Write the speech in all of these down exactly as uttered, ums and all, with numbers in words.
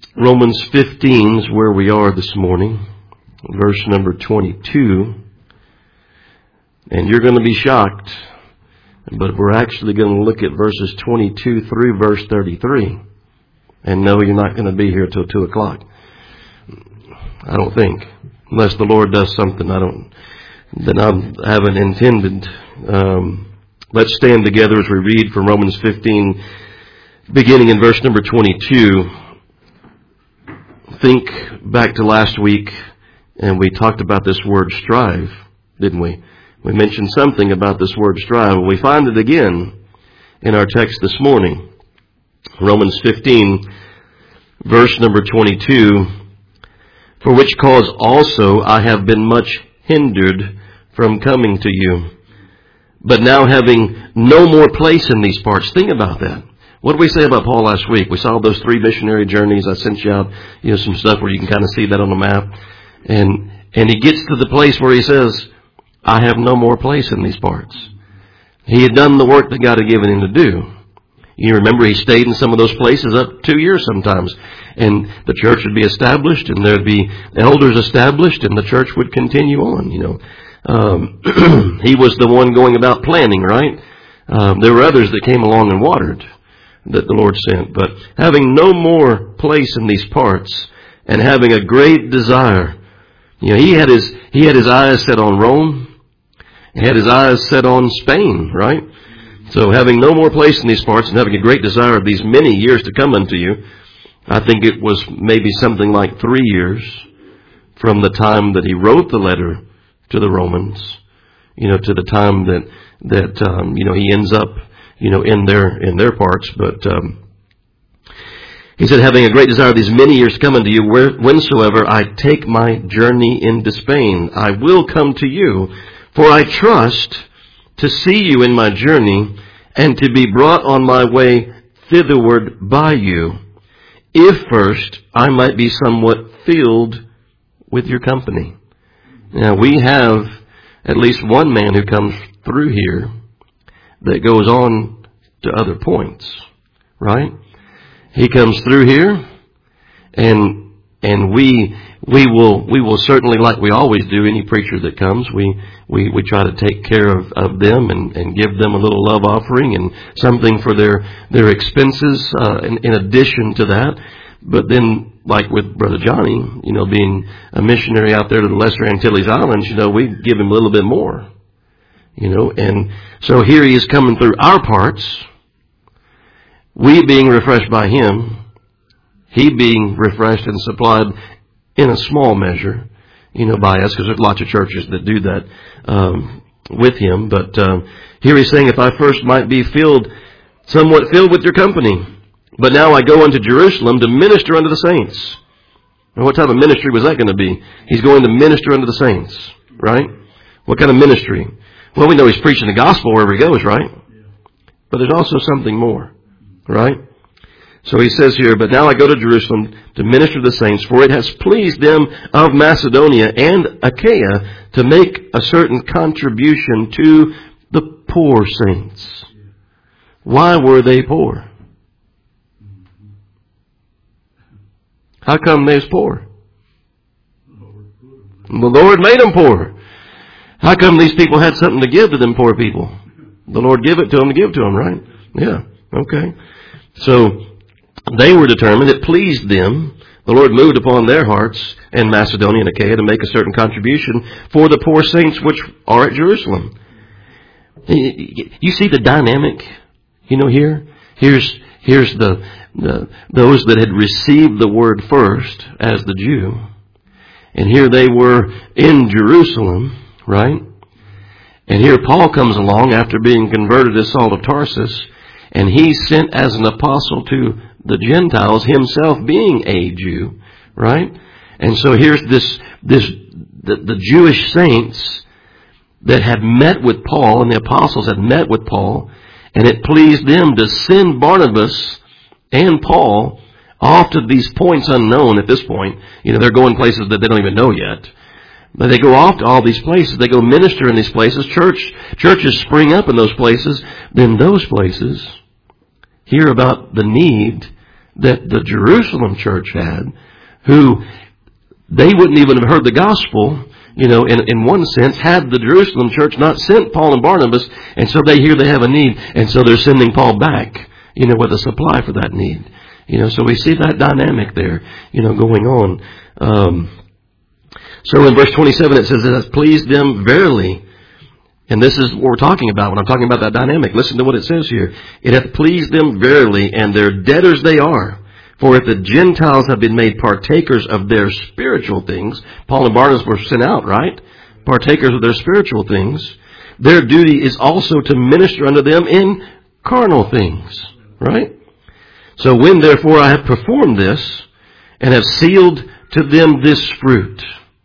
Romans fifteen is where we are this morning, verse number twenty-two. And you're going to be shocked, but we're actually going to look at verses twenty-two through verse thirty-three. And no, you're not going to be here till two o'clock. I don't think. Unless the Lord does something I don't, that I haven't intended. Um, let's stand together as we read from Romans fifteen, beginning in verse number twenty-two. Think back to last week, and we talked about this word strive, didn't we? We mentioned something about this word strive. We find it again in our text this morning. Romans fifteen, verse number twenty-two. For which cause also I have been much hindered from coming to you. But now having no more place in these parts. Think about that. What did we say about Paul last week? We saw those three missionary journeys. I sent you out, you know, some stuff where you can kind of see that on the map. And, and he gets to the place where he says, I have no more place in these parts. He had done the work that God had given him to do. You remember he stayed in some of those places up two years sometimes. And the church would be established, and there'd be elders established, and the church would continue on, you know. Um, he was the one going about planning, right? Um, there were others that came along and watered that the Lord sent. But having no more place in these parts, and having a great desire, you know, he had his, he had his eyes set on Rome. He had his eyes set on Spain, right? So having no more place in these parts and having a great desire of these many years to come unto you, I think it was maybe something like three years from the time that he wrote the letter to the Romans, you know, to the time that, that, um, you know, he ends up, you know, in their, in their parts. But, um, he said, having a great desire of these many years to come unto you, where, whensoever I take my journey into Spain, I will come to you, for I trust to see you in my journey, and to be brought on my way thitherward by you, if first I might be somewhat filled with your company. Now, we have at least one man who comes through here that goes on to other points, right? He comes through here, and and we we will we will certainly, like we always do, any preacher that comes, we we, we try to take care of, of them and, and give them a little love offering and something for their their expenses uh, in, in addition to that. But then, like with Brother Johnny, you know, being a missionary out there to the Lesser Antilles Islands, you know, we give him a little bit more, you know. And so here he is coming through our parts, we being refreshed by him, he being refreshed and supplied in a small measure, you know, by us, because there's lots of churches that do that um, with him. But uh, here he's saying, if I first might be filled, somewhat filled with your company, but now I go unto Jerusalem to minister unto the saints. And what type of ministry was that going to be? He's going to minister unto the saints, right? What kind of ministry? Well, we know he's preaching the gospel wherever he goes, right? But there's also something more, right? So he says here, but now I go to Jerusalem to minister to the saints, for it has pleased them of Macedonia and Achaia to make a certain contribution to the poor saints. Why were they poor? How come they was poor? The Lord made them poor. How come these people had something to give to them poor people? The Lord give it to them to give to them, right? Yeah, okay. So they were determined, it pleased them. The Lord moved upon their hearts in Macedonia and Achaia to make a certain contribution for the poor saints which are at Jerusalem. You see the dynamic, you know, here? Here's, here's the, the, those that had received the word first as the Jew. And here they were in Jerusalem, right? And here Paul comes along after being converted as Saul of Tarsus, and he's sent as an apostle to the Gentiles, himself being a Jew, right? And so here's this, this, the, the Jewish saints that had met with Paul, and the apostles had met with Paul, and it pleased them to send Barnabas and Paul off to these points unknown at this point. You know, they're going places that they don't even know yet. But they go off to all these places. They go minister in these places. Church, churches spring up in those places. Then those places hear about the need that the Jerusalem church had, who they wouldn't even have heard the gospel, you know, in, in one sense, had the Jerusalem church not sent Paul and Barnabas, and so they hear they have a need, and so they're sending Paul back, you know, with a supply for that need. You know, so we see that dynamic there, you know, going on. Um, so in verse twenty-seven it says, it has pleased them verily. And this is what we're talking about when I'm talking about that dynamic. Listen to what it says here. It hath pleased them verily, and their debtors they are. For if the Gentiles have been made partakers of their spiritual things, Paul and Barnabas were sent out, right? Partakers of their spiritual things. Their duty is also to minister unto them in carnal things, right? So when therefore I have performed this, and have sealed to them this fruit,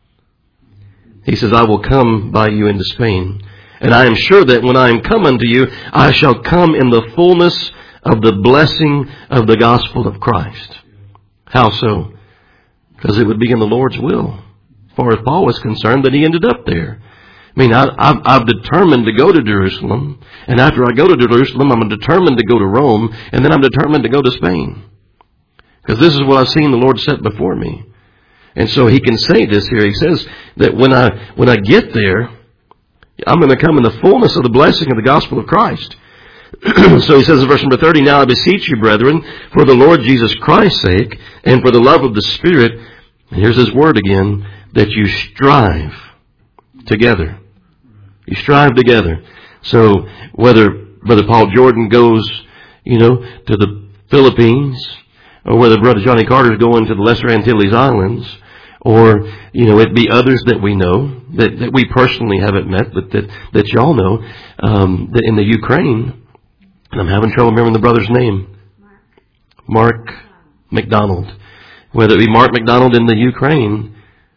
he says, I will come by you into Spain. And I am sure that when I am come unto you, I shall come in the fullness of the blessing of the gospel of Christ. How so? Because it would be in the Lord's will, as far as Paul was concerned, that he ended up there. I mean, I, I've, I've determined to go to Jerusalem, and after I go to Jerusalem, I'm determined to go to Rome, and then I'm determined to go to Spain. Because this is what I've seen the Lord set before me. And so he can say this here. He says that when I when I get there, I'm going to come in the fullness of the blessing of the gospel of Christ. So he says in verse number thirty, now I beseech you, brethren, for the Lord Jesus Christ's sake, and for the love of the Spirit, and here's his word again, that you strive together. You strive together. So whether Brother Paul Jordan goes, you know, to the Philippines, or whether Brother Johnny Carter's going to the Lesser Antilles Islands, or, you know, it be others that we know, that, that we personally haven't met, but that, that y'all know, um, that in the Ukraine, and I'm having trouble remembering the brother's name, Mark McDonald. Whether it be Mark McDonald in the Ukraine,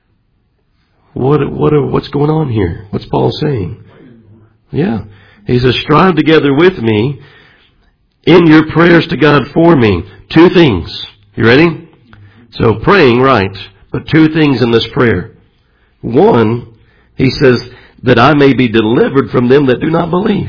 what, what, what's going on here? What's Paul saying? Yeah. He says, strive together with me in your prayers to God for me. Two things. You ready? So praying, right. But two things in this prayer. One, he says, that I may be delivered from them that do not believe.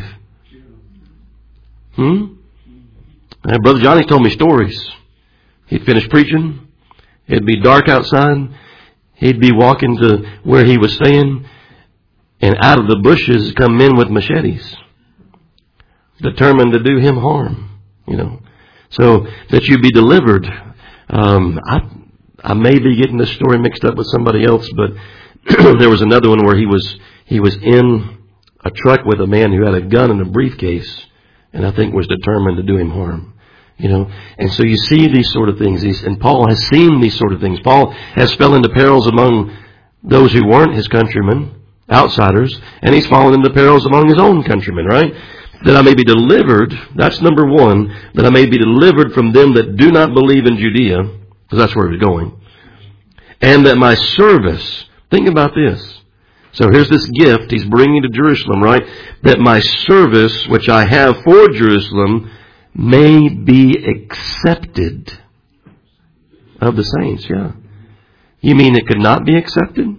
Hmm? And Brother Johnny told me stories. He'd finish preaching. It'd be dark outside. He'd be walking to where he was staying. And out of the bushes come men with machetes, determined to do him harm. You know. So that you be delivered. Um, I I may be getting this story mixed up with somebody else, but there was another one where he was he was in a truck with a man who had a gun in a briefcase, and I think was determined to do him harm. You know, and so you see these sort of things, these, and Paul has seen these sort of things. Paul has fell into perils among those who weren't his countrymen, outsiders, and he's fallen into perils among his own countrymen, right? That I may be delivered, that's number one, that I may be delivered from them that do not believe in Judea, because that's where he was going, and that my service, think about this. So here's this gift he's bringing to Jerusalem, right? That my service, which I have for Jerusalem, may be accepted of the saints. Yeah. You mean it could not be accepted?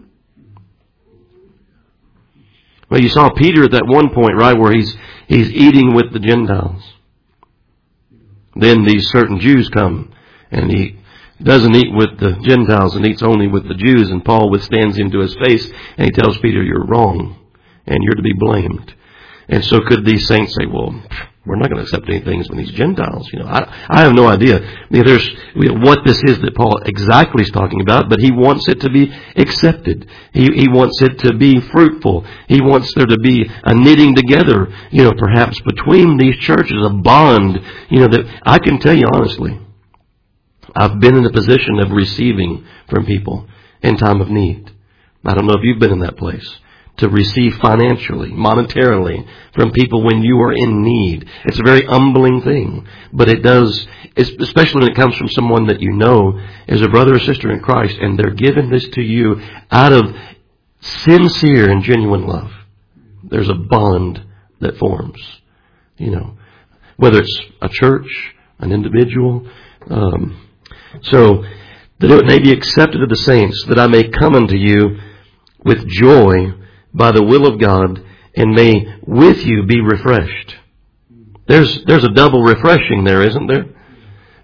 Well, you saw Peter at that one point, right, where he's he's eating with the Gentiles. Then these certain Jews come, and he doesn't eat with the Gentiles and eats only with the Jews. And Paul withstands him to his face, and he tells Peter, you're wrong, and you're to be blamed. And so could these saints say, well, we're not going to accept anything from these Gentiles. You know, I, I have no idea. I mean, there's you know, what this is that Paul exactly is talking about, but he wants it to be accepted. He, he wants it to be fruitful. He wants there to be a knitting together, you know, perhaps between these churches, a bond, you know, that I can tell you honestly, I've been in a position of receiving from people in time of need. I don't know if you've been in that place. To receive financially, monetarily, from people when you are in need. It's a very humbling thing. But it does, especially when it comes from someone that you know is a brother or sister in Christ, and they're giving this to you out of sincere and genuine love. There's a bond that forms. You know, whether it's a church, an individual. Um, so, that it may be accepted of the saints, that I may come unto you with joy by the will of God, and may with you be refreshed. There's there's a double refreshing there, isn't there?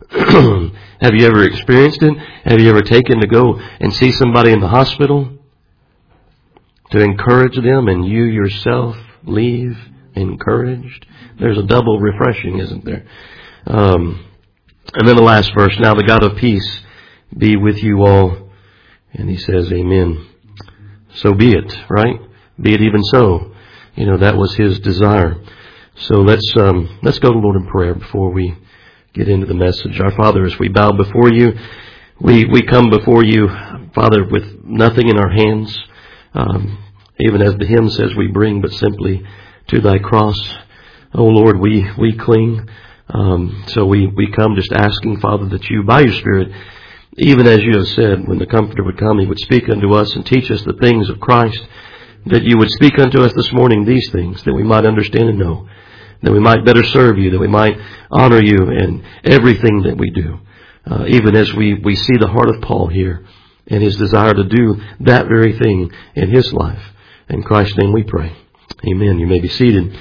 Have you ever experienced it? Have you ever taken to go and see somebody in the hospital to encourage them, and you yourself leave encouraged? There's a double refreshing, isn't there? Um, and then the last verse, now the God of peace be with you all. And he says, amen. So be it, right? Be it even so. You know, that was his desire. So let's um, let's go to the Lord in prayer before we get into the message. Our Father, as we bow before you, we, we come before you, Father, with nothing in our hands. Um, even as the hymn says, we bring but simply to thy cross. Oh Lord, we, we cling. Um, so we, we come just asking, Father, that you, by your Spirit, even as you have said, when the Comforter would come, he would speak unto us and teach us the things of Christ, that you would speak unto us this morning these things, that we might understand and know, that we might better serve you, that we might honor you in everything that we do. Uh, even as we, we see the heart of Paul here and his desire to do that very thing in his life. In Christ's name we pray. Amen. You may be seated.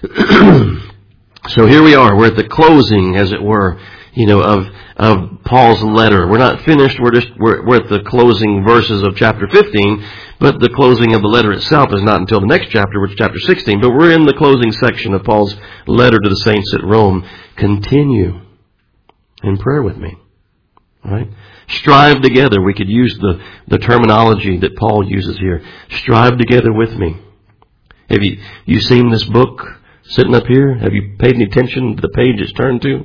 So here we are. We're at the closing, as it were, you know, of of Paul's letter. We're not finished. We're just we're, we're at the closing verses of chapter fifteen, but the closing of the letter itself is not until the next chapter, which is chapter sixteen. But we're in the closing section of Paul's letter to the saints at Rome. Continue in prayer with me. All right? Strive together. We could use the, the terminology that Paul uses here. Strive together with me. Have you you seen this book sitting up here? Have you paid any attention to the page it's turned to?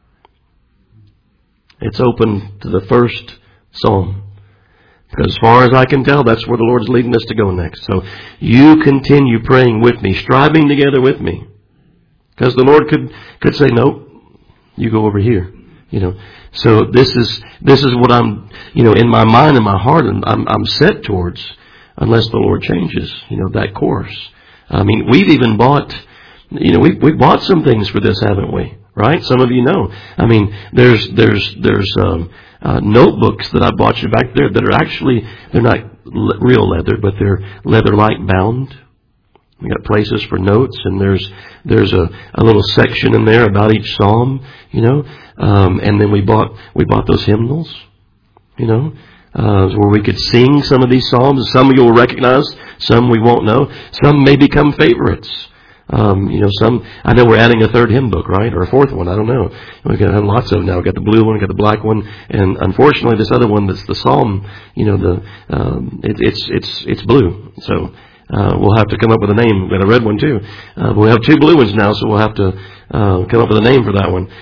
It's open to the first Psalm. Because as far as I can tell, that's where the Lord's leading us to go next. So you continue praying with me, striving together with me. Because the Lord could, could say, no, you go over here. You know, so this is, this is what I'm, you know, in my mind and my heart, and I'm, I'm set towards, unless the Lord changes, you know, that course. I mean, we've even bought, you know, we've, we've bought some things for this, haven't we? Right? Some of you know. I mean, there's, there's, there's, um, uh, notebooks that I bought you back there that are actually, they're not le- real leather, but they're leather-like bound. We got places for notes, and there's, there's a, a little section in there about each psalm, you know, um, and then we bought, we bought those hymnals, you know, uh, where we could sing some of these psalms. Some you'll recognize, some we won't know. Some may become favorites. Um, you know, some, I know we're adding a third hymn book, right? Or a fourth one, I don't know. We've got lots of them now. We've got the blue one, we've got the black one, and unfortunately this other one that's the psalm, you know, the, um, it, it's, it's, it's blue. So, uh, we'll have to come up with a name. We've got a red one too. Uh, we have two blue ones now, so we'll have to, uh, come up with a name for that one.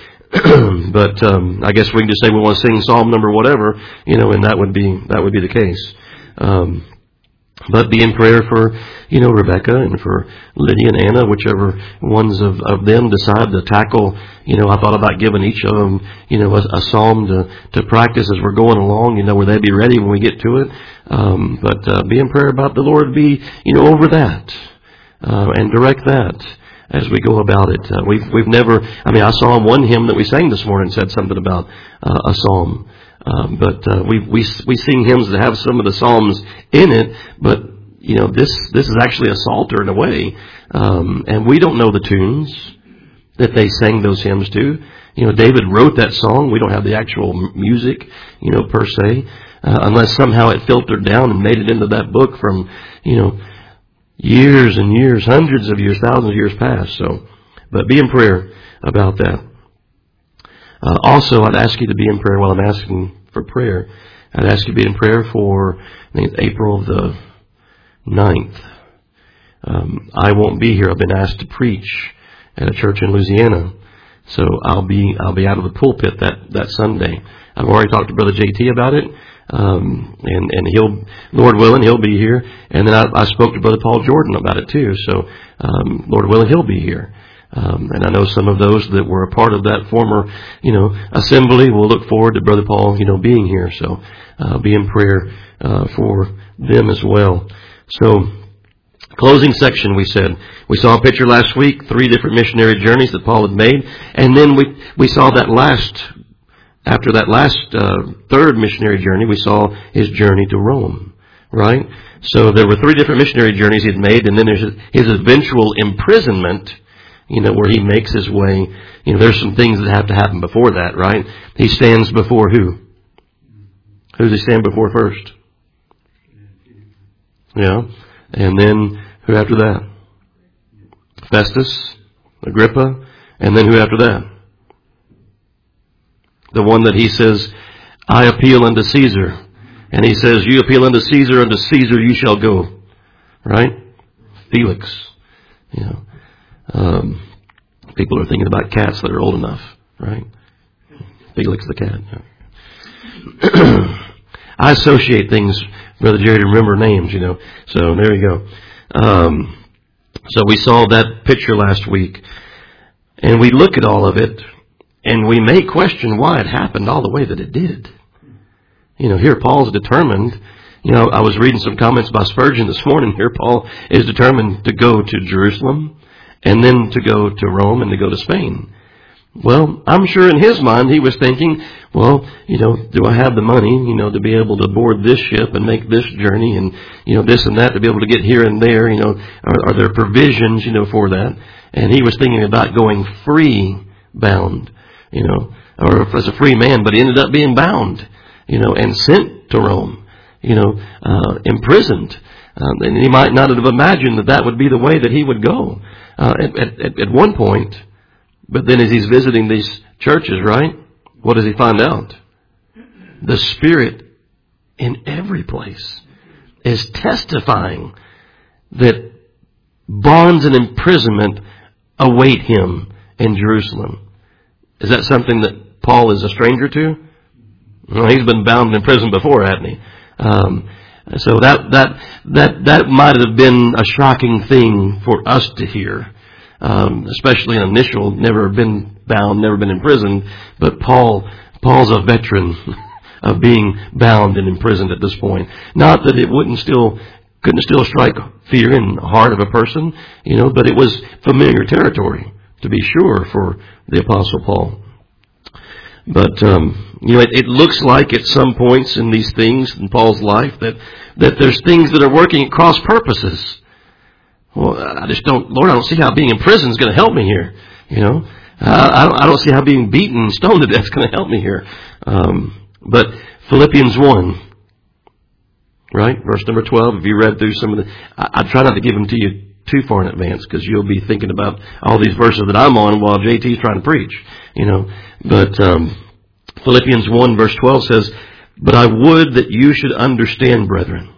But, um, I guess we can just say we want to sing psalm number whatever, you know, and that would be, that would be the case. Um, But be in prayer for, you know, Rebecca and for Lydia and Anna, whichever ones of, of them decide to tackle. You know, I thought about giving each of them, you know, a, a psalm to, to practice as we're going along, you know, where they be ready when we get to it. Um, but uh, be in prayer about the Lord be, you know, over that uh, and direct that as we go about it. Uh, we've, we've never, I mean, I saw one hymn that we sang this morning said something about uh, a psalm. Um, but uh, we we we sing hymns that have some of the psalms in it, but you know this this is actually a psalter in a way, um, and we don't know the tunes that they sang those hymns to. You know, David wrote that song. We don't have the actual music, you know, per se, uh, unless somehow it filtered down and made it into that book from you know years and years, hundreds of years, thousands of years past. So, but be in prayer about that. Uh, also, I'd ask you to be in prayer while I'm asking for prayer. I'd ask you to be in prayer for, I think it's April the ninth. Um, I won't be here. I've been asked to preach at a church in Louisiana. So I'll be, I'll be out of the pulpit that, that Sunday. I've already talked to Brother J T about it. Um, and, and he'll, Lord willing, he'll be here. And then I, I spoke to Brother Paul Jordan about it too. So, um, Lord willing, he'll be here. Um, and I know some of those that were a part of that former, you know, assembly will look forward to Brother Paul, you know, being here. So, uh, be in prayer, uh, for them as well. So, closing section, we said. We saw a picture last week, three different missionary journeys that Paul had made. And then we, we saw that last, after that last, uh, third missionary journey, we saw his journey to Rome, right? So there were three different missionary journeys he had made, and then there's his eventual imprisonment you know, where he makes his way. You know, there's some things that have to happen before that, right? He stands before who? Who does he stand before first? Yeah. And then who after that? Festus, Agrippa, and then who after that? The one that he says, I appeal unto Caesar. And he says, you appeal unto Caesar, unto Caesar you shall go. Right? Felix. You know, um, people are thinking about cats that are old enough, right? Felix the cat. I associate things, Brother Jerry, to remember names, you know. So there you go. Um, so we saw that picture last week, and we look at all of it, and we may question why it happened all the way that it did. You know, here Paul's determined. You know, I was reading some comments by Spurgeon this morning. Here Paul is determined to go to Jerusalem and then to go to Rome and to go to Spain. Well, I'm sure in his mind he was thinking, well, you know, do I have the money, you know, to be able to board this ship and make this journey and, you know, this and that to be able to get here and there, you know, are, are there provisions, you know, for that? And he was thinking about going free bound, you know, or as a free man, but he ended up being bound, you know, and sent to Rome. You know, uh, imprisoned. Um, and he might not have imagined that that would be the way that he would go uh, at, at, at one point. But then as he's visiting these churches, right, what does he find out? The Spirit in every place is testifying that bonds and imprisonment await him in Jerusalem. Is that something that Paul is a stranger to? Well, he's been bound in prison before, hasn't he? Um, so that, that, that, that might have been a shocking thing for us to hear. Um, especially an initial, never been bound, never been imprisoned. But Paul, Paul's a veteran of being bound and imprisoned at this point. Not that it wouldn't still, couldn't still strike fear in the heart of a person, you know, but it was familiar territory, to be sure, for the Apostle Paul. But, um, you know, it, it looks like at some points in these things in Paul's life that, that there's things that are working at cross purposes. Well, I just don't, Lord, I don't see how being in prison is going to help me here. You know, I, I, don't, I don't see how being beaten and stoned to death is going to help me here. Um, but Philippians one, right? Verse number twelve, if you read through some of the, I, I try not to give them to you too far in advance because you'll be thinking about all these verses that I'm on while J T's trying to preach, you know. But um, Philippians one verse twelve says, but I would that you should understand, brethren.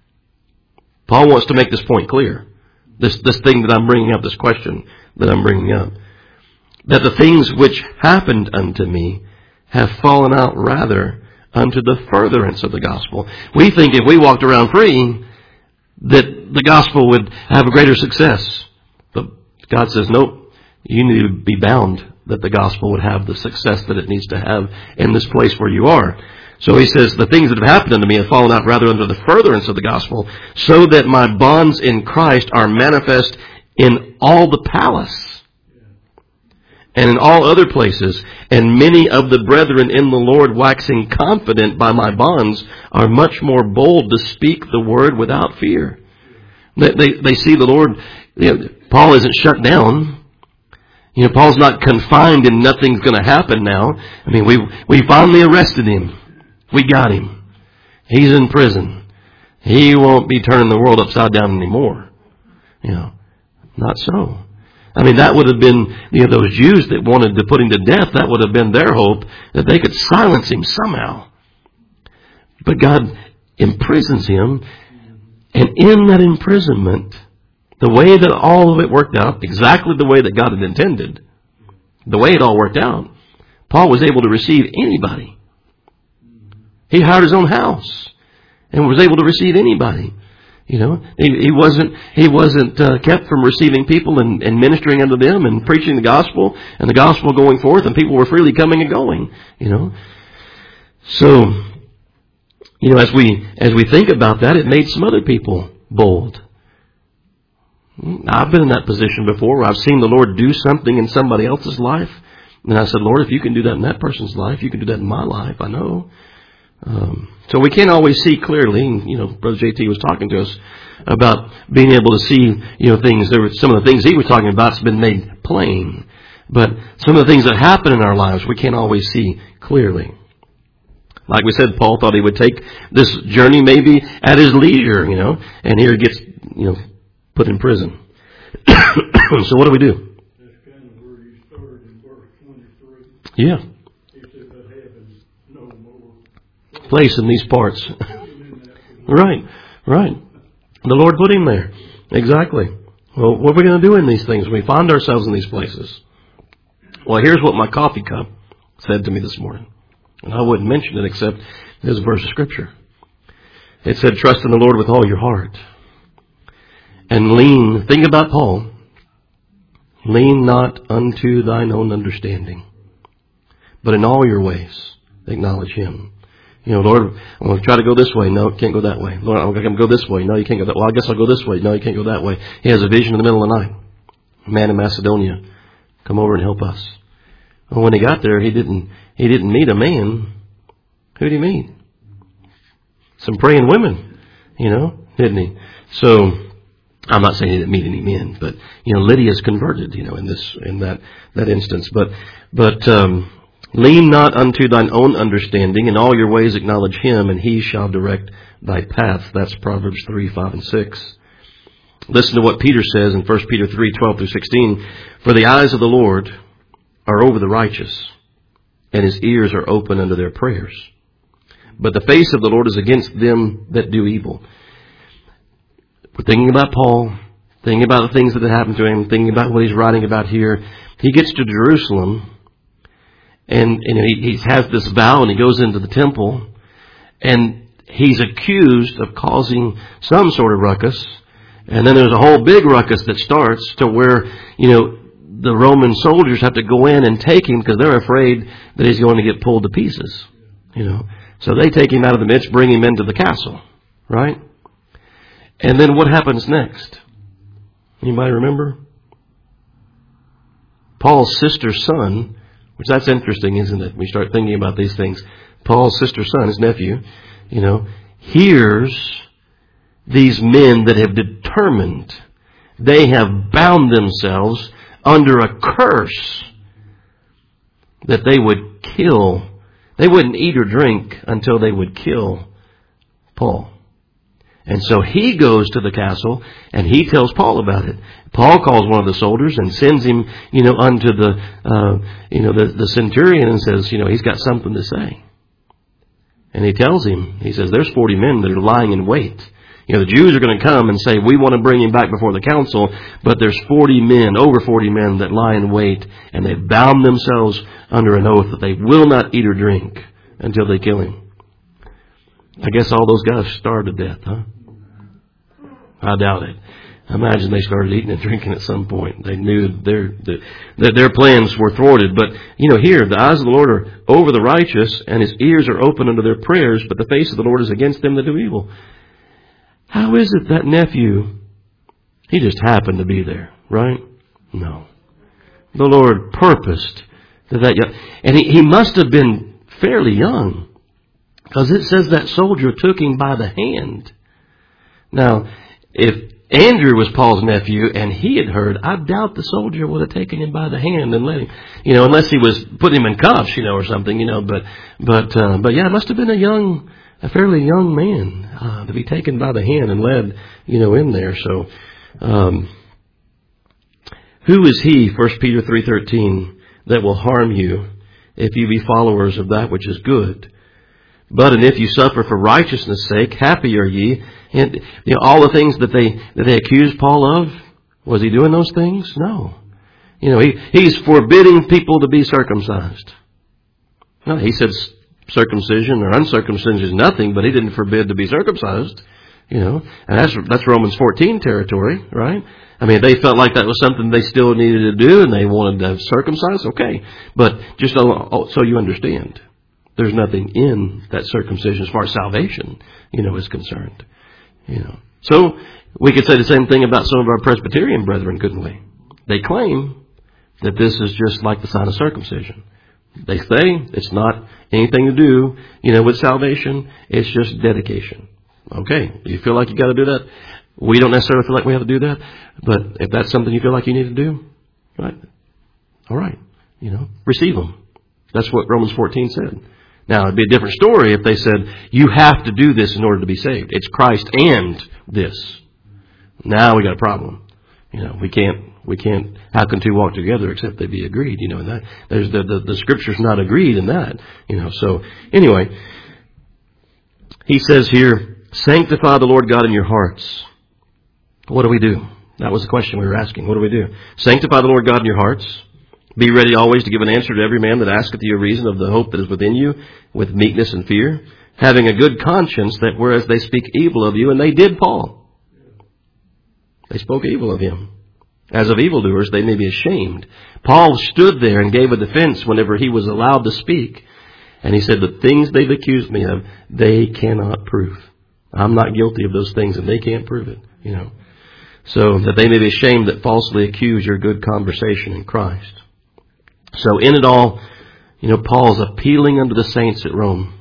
Paul wants to make this point clear. This, this thing that I'm bringing up, this question that I'm bringing up. That the things which happened unto me have fallen out rather unto the furtherance of the gospel. We think if we walked around free, that the gospel would have a greater success. But God says, nope, you need to be bound that the gospel would have the success that it needs to have in this place where you are. So he says, the things that have happened unto me have fallen out rather under the furtherance of the gospel, so that my bonds in Christ are manifest in all the palace and in all other places. And many of the brethren in the Lord, waxing confident by my bonds, are much more bold to speak the word without fear. They, they, they see the Lord, you know, Paul isn't shut down. You know, Paul's not confined and nothing's going to happen now. I mean, we we finally arrested him. We got him. He's in prison. He won't be turning the world upside down anymore. You know, not so. I mean, that would have been, you know, those Jews that wanted to put him to death, that would have been their hope, that they could silence him somehow. But God imprisons him, and in that imprisonment, the way that all of it worked out, exactly the way that God had intended, the way it all worked out, Paul was able to receive anybody. He hired his own house and was able to receive anybody. You know, he, he wasn't he wasn't uh, kept from receiving people and, and ministering unto them and preaching the gospel and the gospel going forth, and people were freely coming and going. You know, so you know as we as we think about that, it made some other people bold. I've been in that position before where I've seen the Lord do something in somebody else's life, and I said, Lord, if you can do that in that person's life, you can do that in my life. I know. Um, so we can't always see clearly. And, you know, Brother J T was talking to us about being able to see, you know, things. There were some of the things he was talking about has been made plain. But some of the things that happen in our lives, we can't always see clearly. Like we said, Paul thought he would take this journey maybe at his leisure, you know, and here he gets, you know, put in prison. So what do we do? That's kind of where you started in verse twenty-three. Yeah. He said, but heaven no more. Place in these parts. Right, right. The Lord put him there. Exactly. Well, what are we going to do in these things when we find ourselves in these places? Well, here's what my coffee cup said to me this morning. And I wouldn't mention it except there's a verse of Scripture. It said, trust in the Lord with all your heart. And lean, think about Paul. Lean not unto thine own understanding, but in all your ways acknowledge Him. You know, Lord, I'm going to try to go this way. No, can't go that way. Lord, I'm going to go this way. No, you can't go that way. Well, I guess I'll go this way. No, you can't go that way. He has a vision in the middle of the night. A man in Macedonia, come over and help us. Well, when he got there, he didn't, he didn't meet a man. Who did he meet? Some praying women, you know, didn't he? So, I'm not saying he didn't meet any men, but, you know, Lydia's converted, you know, in this, in that, that instance. But, but, um, lean not unto thine own understanding. In all your ways acknowledge Him, and He shall direct thy path. That's Proverbs three, five, and six. Listen to what Peter says in First Peter three, twelve through sixteen. For the eyes of the Lord are over the righteous, and His ears are open unto their prayers. But the face of the Lord is against them that do evil. We're thinking about Paul, thinking about the things that have happened to him, thinking about what he's writing about here. He gets to Jerusalem, and, and he, he has this vow, and he goes into the temple, and he's accused of causing some sort of ruckus. And then there's a whole big ruckus that starts to where, you know, the Roman soldiers have to go in and take him because they're afraid that he's going to get pulled to pieces. You know, so they take him out of the midst, bring him into the castle, right? And then what happens next? Anybody remember? Paul's sister's son, which that's interesting, isn't it? We start thinking about these things. Paul's sister's son, his nephew, you know, hears these men that have determined, they have bound themselves under a curse that they would kill. They wouldn't eat or drink until they would kill Paul. And so he goes to the castle and he tells Paul about it. Paul calls one of the soldiers and sends him, you know, unto the, uh, you know, the, the centurion and says, you know, he's got something to say. And he tells him, he says, there's forty men that are lying in wait. You know, the Jews are going to come and say, we want to bring him back before the council, but there's forty men, over forty men that lie in wait, and they've bound themselves under an oath that they will not eat or drink until they kill him. I guess all those guys starved to death, huh? I doubt it. I imagine they started eating and drinking at some point. They knew their, that their plans were thwarted. But, you know, here, the eyes of the Lord are over the righteous, and His ears are open unto their prayers, but the face of the Lord is against them that do evil. How is it that nephew, he just happened to be there, right? No. The Lord purposed that that young, and he, he must have been fairly young, because it says that soldier took him by the hand. Now, if Andrew was Paul's nephew and he had heard, I doubt the soldier would have taken him by the hand and let him, you know, unless he was putting him in cuffs, you know, or something, you know, but, but, uh, but yeah, it must have been a young, a fairly young man, uh, to be taken by the hand and led, you know, in there. So, um, who is he, First Peter three thirteen, that will harm you if you be followers of that which is good? But, and if you suffer for righteousness' sake, happy are ye. And, you know, all the things that they, that they accused Paul of, was he doing those things? No. You know, he, he's forbidding people to be circumcised. No, he said circumcision or uncircumcision is nothing, but he didn't forbid to be circumcised. You know, and that's, that's Romans fourteen territory, right? I mean, they felt like that was something they still needed to do and they wanted to circumcise. Okay. But just so, so you understand, there's nothing in that circumcision as far as salvation, you know, is concerned. You know, so we could say the same thing about some of our Presbyterian brethren, couldn't we? They claim that this is just like the sign of circumcision. They say it's not anything to do, you know, with salvation. It's just dedication. Okay, you feel like you got to do that? We don't necessarily feel like we have to do that, but if that's something you feel like you need to do, right? All right. You know, receive them. That's what Romans fourteen said. Now, it'd be a different story if they said, you have to do this in order to be saved. It's Christ and this. Now we got a problem. You know, we can't, we can't, how can two walk together except they be agreed? You know, and that, there's the, the, the scripture's not agreed in that. You know, so anyway, he says here, sanctify the Lord God in your hearts. What do we do? That was the question we were asking. What do we do? Sanctify the Lord God in your hearts. Be ready always to give an answer to every man that asketh you a reason of the hope that is within you, with meekness and fear, having a good conscience, that whereas they speak evil of you, and they did Paul. They spoke evil of him. As of evildoers, they may be ashamed. Paul stood there and gave a defense whenever he was allowed to speak. And he said, the things they've accused me of, they cannot prove. I'm not guilty of those things, and they can't prove it, you know. So that they may be ashamed that falsely accuse your good conversation in Christ. So in it all, you know, Paul's appealing unto the saints at Rome.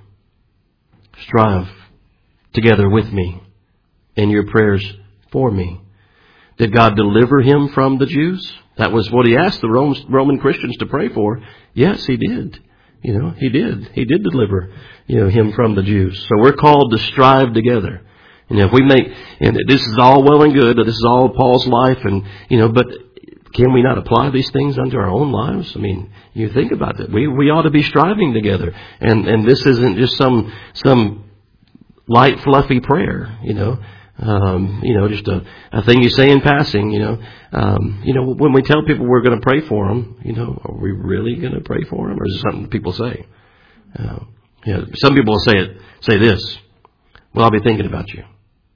Strive together with me in your prayers for me. Did God deliver him from the Jews? That was what he asked the Roman Christians to pray for. Yes, he did. You know, he did. He did deliver, you know, him from the Jews. So we're called to strive together. And if we make, and this is all well and good, this is all Paul's life, and, you know, but can we not apply these things unto our own lives? I mean, you think about it. We we ought to be striving together. And and this isn't just some some light, fluffy prayer, you know. Um, you know, just a, a thing you say in passing, you know. Um, you know, when we tell people we're going to pray for them, you know, are we really going to pray for them? Or is it something people say? Uh, you know, some people will say it, say this, well, I'll be thinking about you.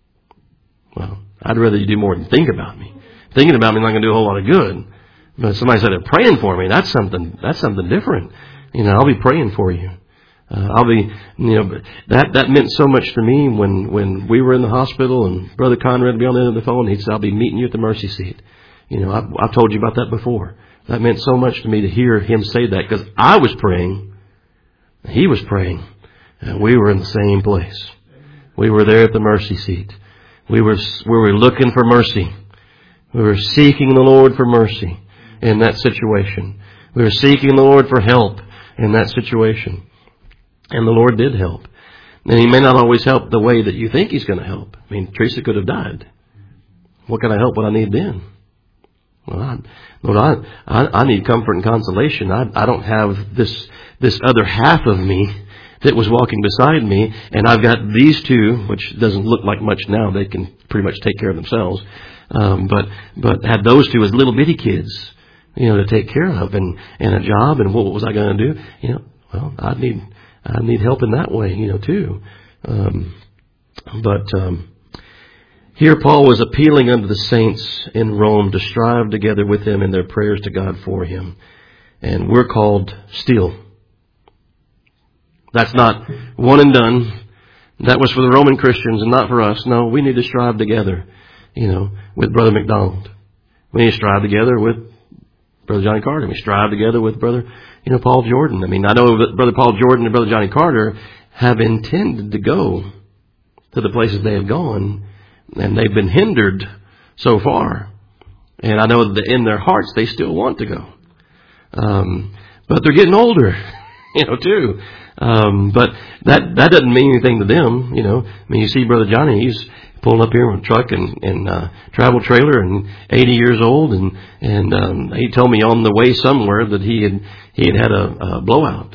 Well, I'd rather you do more than think about me. Thinking about me is not going to do a whole lot of good. But somebody said, praying for me, that's something, that's something different. You know, I'll be praying for you. Uh, I'll be, you know, that, that meant so much to me when, when we were in the hospital and Brother Conrad would be on the end of the phone. He'd say, I'll be meeting you at the mercy seat. You know, I've, I've told you about that before. That meant so much to me to hear him say that, because I was praying, he was praying, and we were in the same place. We were there at the mercy seat. We were, we were looking for mercy. We were seeking the Lord for mercy in that situation. We were seeking the Lord for help in that situation. And the Lord did help. And He may not always help the way that you think He's going to help. I mean, Teresa could have died. What can I help what I need then? Well, I, Lord, I, I, I need comfort and consolation. I, I don't have this, this other half of me that was walking beside me, and I've got these two, which doesn't look like much now. They can pretty much take care of themselves. Um, but, but had those two as little bitty kids, you know, to take care of, and, and a job, and what was I going to do? You know, well, I need, I need help in that way, you know, too. Um, but, um, here Paul was appealing unto the saints in Rome to strive together with him in their prayers to God for him. And we're called still. That's not one and done. That was for the Roman Christians and not for us. No, we need to strive together, you know, with Brother McDonald. We need to strive together with Brother Johnny Carter. We strive together with Brother, you know, Paul Jordan. I mean, I know that Brother Paul Jordan and Brother Johnny Carter have intended to go to the places they have gone, and they've been hindered so far. And I know that in their hearts they still want to go. Um, but they're getting older, you know, too. Um, but that, that doesn't mean anything to them, you know. I mean, you see Brother Johnny, he's pulling up here with a truck and, and, uh, travel trailer, and eighty years old, and, and, um, he told me on the way somewhere that he had, he had had a, a blowout.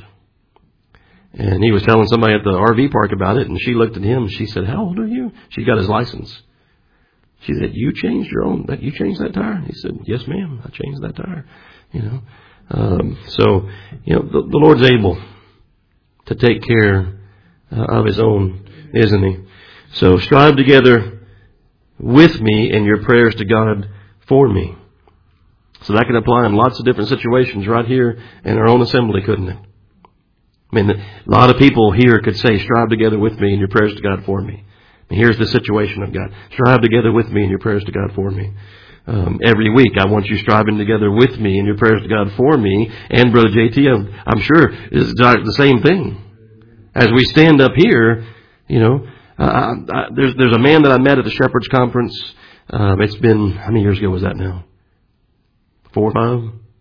And he was telling somebody at the R V park about it, and she looked at him and she said, how old are you? She got his license. She said, you changed your own, that you changed that tire? He said, yes, ma'am, I changed that tire, you know. Um, so, you know, the, the Lord's able to take care uh, of His own, isn't He? So strive together with me in your prayers to God for me. So that can apply in lots of different situations right here in our own assembly, couldn't it? I mean, a lot of people here could say, strive together with me in your prayers to God for me. And here's the situation I've got. Strive together with me in your prayers to God for me. Um, every week I want you striving together with me in your prayers to God for me. And Brother J T, I'm, I'm sure is the same thing. As we stand up here, you know, uh, I, there's there's a man that I met at the Shepherd's Conference. Um, it's been, how many years ago was that now? Four or five?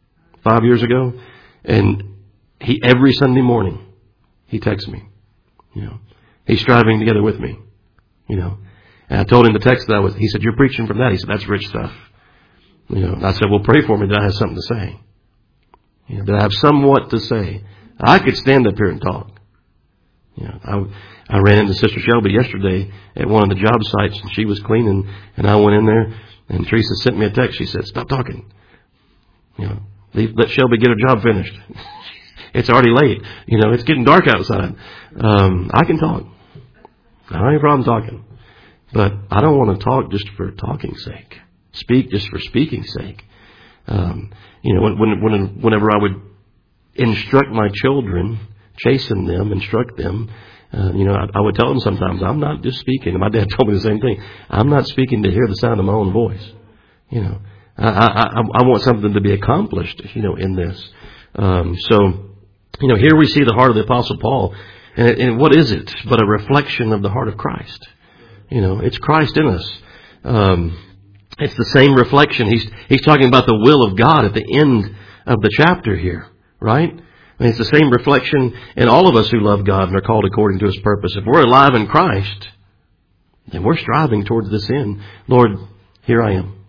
five years ago. And he, every Sunday morning, he texts me. You know, he's striving together with me. You know, and I told him the text that I was, he said, "You're preaching from that." He said, "That's rich stuff." You know, and I said, "Well, pray for me that I have something to say. You know, that I have somewhat to say. I could stand up here and talk." You know, I, I ran into Sister Shelby yesterday at one of the job sites, and she was cleaning, and I went in there, and Teresa sent me a text. She said, "Stop talking. You know, leave, let Shelby get her job finished. It's already late. You know, it's getting dark outside. Um, I can talk. I don't have any problem talking. But I don't want to talk just for talking's sake. Speak just for speaking's sake." Um, you know, when, when, whenever I would instruct my children, chasten them, instruct them, uh, you know, I, I would tell them sometimes, I'm not just speaking. And my dad told me the same thing. I'm not speaking to hear the sound of my own voice. You know, I, I, I, I want something to be accomplished, you know, in this. Um, so, you know, here we see the heart of the Apostle Paul. And, and what is it but a reflection of the heart of Christ? You know, it's Christ in us. Um, it's the same reflection. He's he's talking about the will of God at the end of the chapter here, right? I mean, it's the same reflection in all of us who love God and are called according to His purpose. If we're alive in Christ, then we're striving towards this end. Lord, here I am.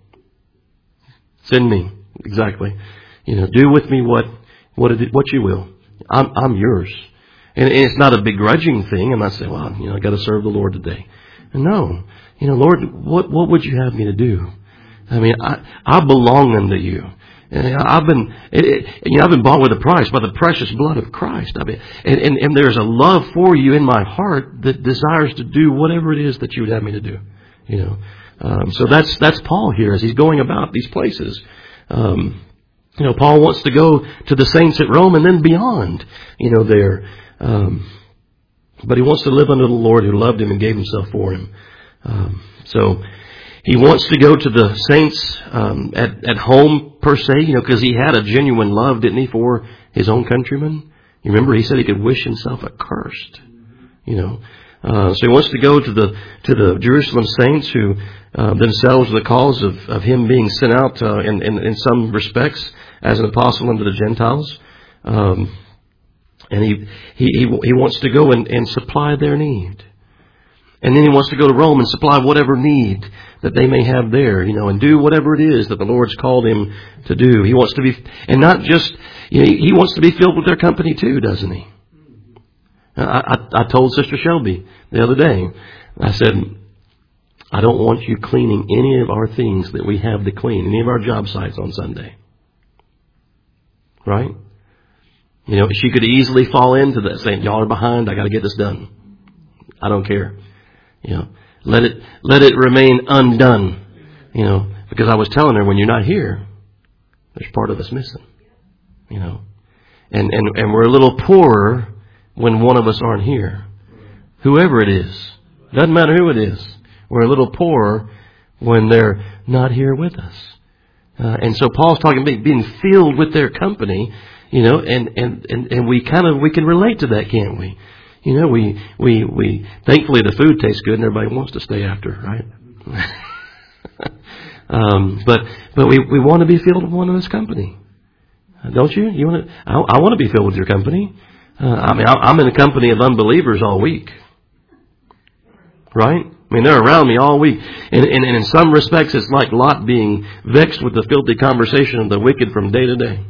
Send me. Exactly. You know, do with me what what it, what you will. I'm I'm yours. And it's not a begrudging thing. I'm not saying, well, you know, I got to serve the Lord today. No. You know, Lord, what what would you have me to do? I mean, I I belong unto you. And I've been, it, it, you know, I've been bought with a price by the precious blood of Christ. I mean, and, and, and there's a love for you in my heart that desires to do whatever it is that you would have me to do. You know, um, so that's that's Paul here as he's going about these places. Um, you know, Paul wants to go to the saints at Rome and then beyond. You know, there. Um, but he wants to live under the Lord who loved him and gave himself for him. Um, so he wants to go to the saints um, at, at home, per se, you know, because he had a genuine love, didn't he, for his own countrymen? You remember he said he could wish himself accursed, you know. Uh, so he wants to go to the to the Jerusalem saints who uh, themselves are the cause of, of him being sent out uh, in, in, in some respects as an apostle unto the Gentiles. Um And he, he, he, he wants to go and, and supply their need. And then he wants to go to Rome and supply whatever need that they may have there, you know, and do whatever it is that the Lord's called him to do. He wants to be, and not just, you know, he wants to be filled with their company too, doesn't he? I, I, I told Sister Shelby the other day, I said, I don't want you cleaning any of our things that we have to clean, any of our job sites on Sunday. Right? You know, she could easily fall into that, saying, y'all are behind, I got to get this done. I don't care. You know, let it, let it remain undone. You know, because I was telling her, when you're not here, there's part of us missing. You know, and, and, and we're a little poorer when one of us aren't here. Whoever it is. Doesn't matter who it is. We're a little poorer when they're not here with us. Uh, and so Paul's talking about being filled with their company. You know, and, and, and, and we kind of, we can relate to that, can't we? You know, we, we, we, thankfully the food tastes good and everybody wants to stay after, right? um, but, but we, we want to be filled with one of this company. Don't you? You want to, I, I want to be filled with your company. Uh, I mean, I, I'm in the company of unbelievers all week. Right? I mean, they're around me all week. And, and, and in some respects, it's like Lot being vexed with the filthy conversation of the wicked from day to day.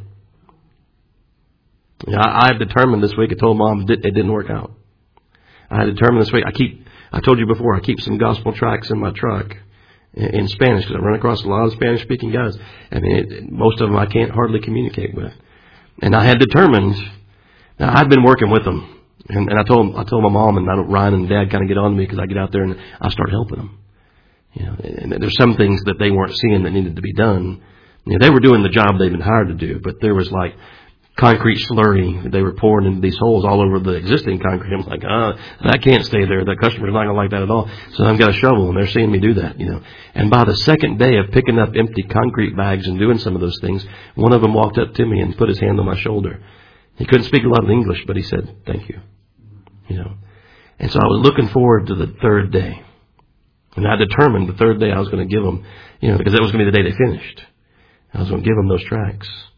Yeah, I, I've determined this week, I told Mom it, did, it didn't work out. I determined this week, I keep, I told you before, I keep some gospel tracts in my truck in, in Spanish, because I run across a lot of Spanish speaking guys. I mean, it, most of them I can't hardly communicate with. And I had determined, now I've been working with them. And, and I told I told my mom and I don't, Ryan and Dad kind of get on to me because I get out there and I start helping them. You know, and there's some things that they weren't seeing that needed to be done. You know, they were doing the job they've been hired to do, but there was like concrete slurry that they were pouring into these holes all over the existing concrete. I'm like, ah, that can't stay there. The customer's not going to like that at all. So I've got a shovel, and they're seeing me do that, you know. And by the second day of picking up empty concrete bags and doing some of those things, one of them walked up to me and put his hand on my shoulder. He couldn't speak a lot of English, but he said, thank you. You know. And so I was looking forward to the third day. And I determined the third day I was going to give them, you know, because that was going to be the day they finished. I was going to give them those tracts.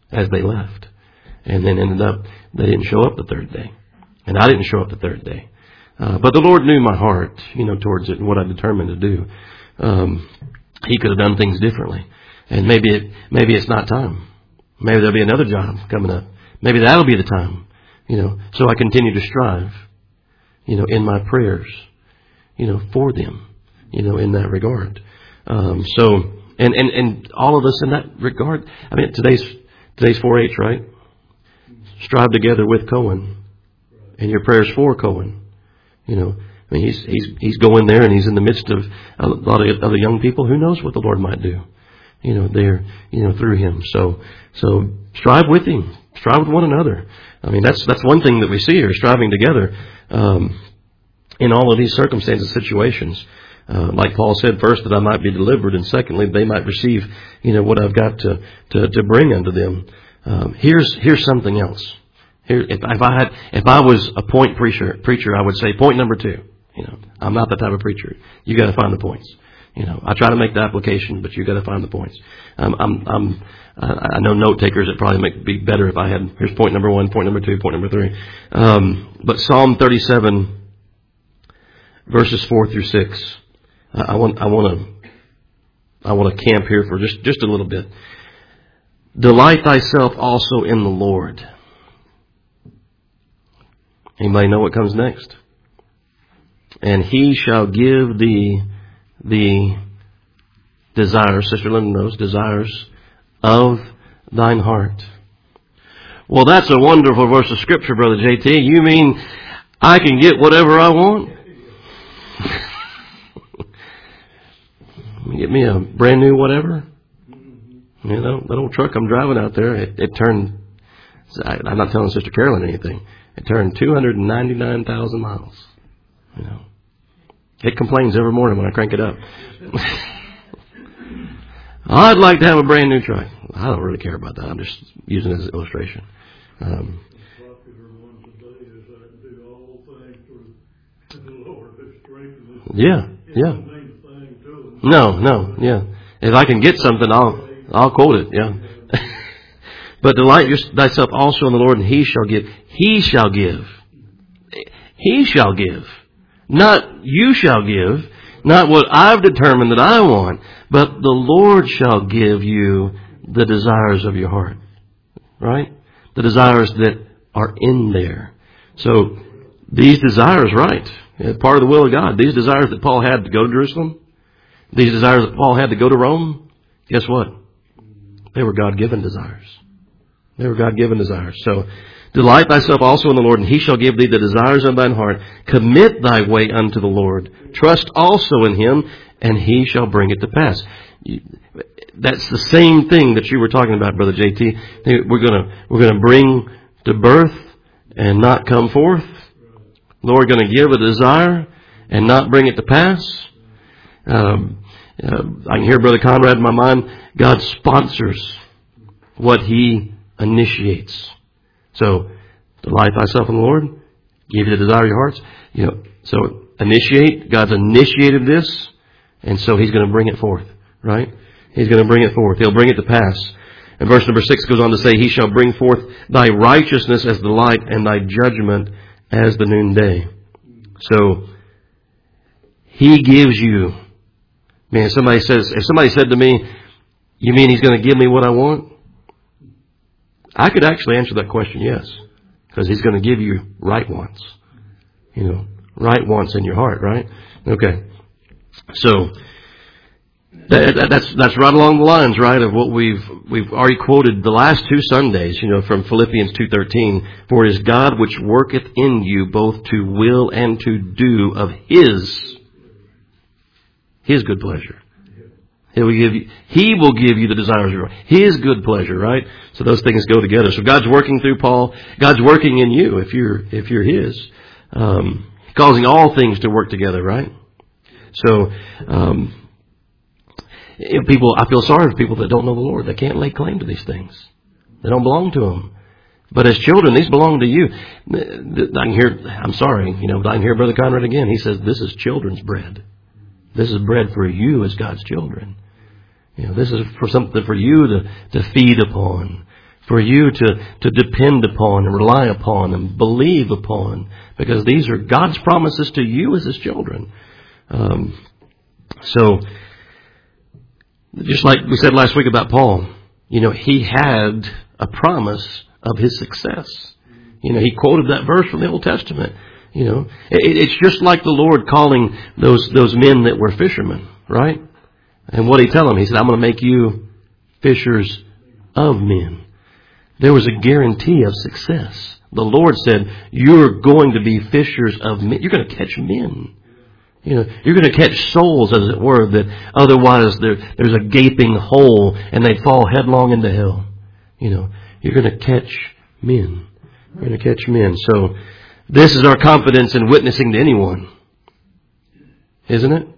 as they left. And then ended up, they didn't show up the third day. And I didn't show up the third day. Uh, but the Lord knew my heart, you know, towards it and what I determined to do. Um, he could have done things differently. And maybe it, maybe it's not time. Maybe there'll be another job coming up. Maybe that'll be the time, you know. So I continue to strive, you know, in my prayers, you know, for them, you know, in that regard. Um, so, and, and, and all of us in that regard, I mean, today's, today's four H, right? Strive together with Cohen. And your prayers for Cohen. You know, I mean, he's, he's, he's going there and he's in the midst of a lot of other young people. Who knows what the Lord might do, you know, there, you know, through him. So, so strive with him. Strive with one another. I mean, that's, that's one thing that we see here, striving together, um, in all of these circumstances, situations. Uh, like Paul said, first, that I might be delivered, and secondly, they might receive, you know, what I've got to, to, to bring unto them. Um, here's, here's something else. Here, if, if I had, if I was a point preacher, preacher, I would say point number two. You know, I'm not that type of preacher. You got to find the points. You know, I try to make the application, but you got to find the points. Um, I'm, I'm, I know note takers. It probably make be better if I had. Here's point number one, point number two, point number three. Um, but Psalm thirty-seven, verses four through six. I, I want, I want to, I want to camp here for just, just a little bit. Delight thyself also in the Lord. Anybody know what comes next? And he shall give thee the desires, Sister Linda knows, desires of thine heart. Well, that's a wonderful verse of Scripture, Brother J T. You mean I can get whatever I want? Get me a brand new whatever? You know, that old truck I'm driving out there, it, it turned, I'm not telling Sister Carolyn anything, it turned two hundred ninety-nine thousand miles. You know, it complains every morning when I crank it up. I'd like to have a brand new truck. I don't really care about that. I'm just using it as an illustration. Um, the popular one today is I can do all things through the Lord who strengthens us. yeah, yeah. It's the main thing to them. No, no, yeah. If I can get something, I'll I'll quote it. Yeah. But delight thyself also in the Lord, and He shall give. He shall give. He shall give. Not you shall give. Not what I've determined that I want. But the Lord shall give you the desires of your heart. Right? The desires that are in there. So these desires, right? Part of the will of God. These desires that Paul had to go to Jerusalem. These desires that Paul had to go to Rome. Guess what? They were God-given desires. They were God-given desires. So, delight thyself also in the Lord, and He shall give thee the desires of thine heart. Commit thy way unto the Lord. Trust also in Him, and He shall bring it to pass. That's the same thing that you were talking about, Brother J T. We're gonna, we're gonna bring to birth and not come forth. Lord, going to give a desire and not bring it to pass. Um, uh, I can hear Brother Conrad in my mind. God sponsors what He initiates. So, delight thyself in the Lord. Give you the desire of your hearts. You know, so initiate. God's initiated this, and so He's going to bring it forth. Right? He's going to bring it forth. He'll bring it to pass. And verse number six goes on to say, He shall bring forth thy righteousness as the light, and thy judgment as the noonday. So, He gives you. Man, somebody says, if somebody said to me, you mean He's going to give me what I want? I could actually answer that question, yes. Because He's going to give you right wants. You know, right wants in your heart, right? Okay. So, that, that's, that's right along the lines, right, of what we've, we've already quoted the last two Sundays, you know, from Philippians two thirteen. For it is God which worketh in you both to will and to do of His, His good pleasure. He will give you, He will give you the desires of your heart. His good pleasure, right? So those things go together. So God's working through Paul. God's working in you if you're, if you're His. Um, causing all things to work together, right? So, um, if people, I feel sorry for people that don't know the Lord. They can't lay claim to these things. They don't belong to Him. But as children, these belong to you. I can hear, I'm sorry, you know, but I can hear Brother Conrad again. He says, this is children's bread. This is bread for you as God's children. You know, this is for something for you to, to feed upon, for you to, to depend upon and rely upon and believe upon, because these are God's promises to you as His children. Um, so, just like we said last week about Paul, you know, he had a promise of his success. You know, he quoted that verse from the Old Testament. You know, it, it's just like the Lord calling those those men that were fishermen, right? And what did He tell them? He said, I'm going to make you fishers of men. There was a guarantee of success. The Lord said, you're going to be fishers of men. You're going to catch men. You know, you're going to catch souls, as it were, that otherwise there, there's a gaping hole and they fall headlong into hell. You know, you're going to catch men. You're going to catch men. So this is our confidence in witnessing to anyone. Isn't it?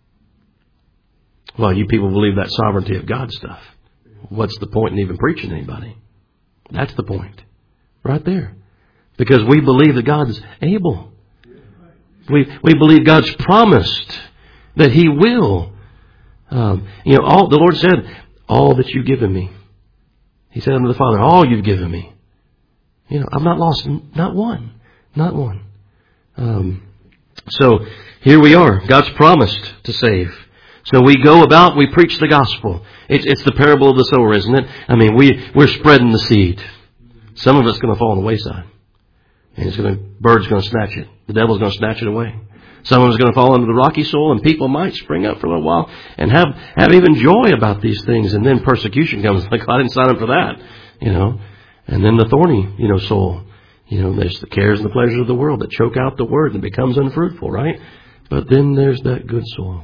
Well, you people believe that sovereignty of God stuff. What's the point in even preaching to anybody? That's the point. Right there. Because we believe that God's able. We we believe God's promised that He will. Um, you know, all the Lord said, all that you've given me. He said unto the Father, all you've given me. You know, I've not lost not one. Not one. Um, so here we are. God's promised to save. So we go about, we preach the gospel. It's, it's the parable of the sower, isn't it? I mean, we, we're spreading the seed. Some of it's going to fall on the wayside. And it's going to, bird's going to snatch it. The devil's going to snatch it away. Some of it's going to fall into the rocky soil, and people might spring up for a little while and have, have even joy about these things. And then persecution comes. Like, I didn't sign up for that, you know. And then the thorny, you know, soul. You know, there's the cares and the pleasures of the world that choke out the word and it becomes unfruitful, right? But then there's that good soil.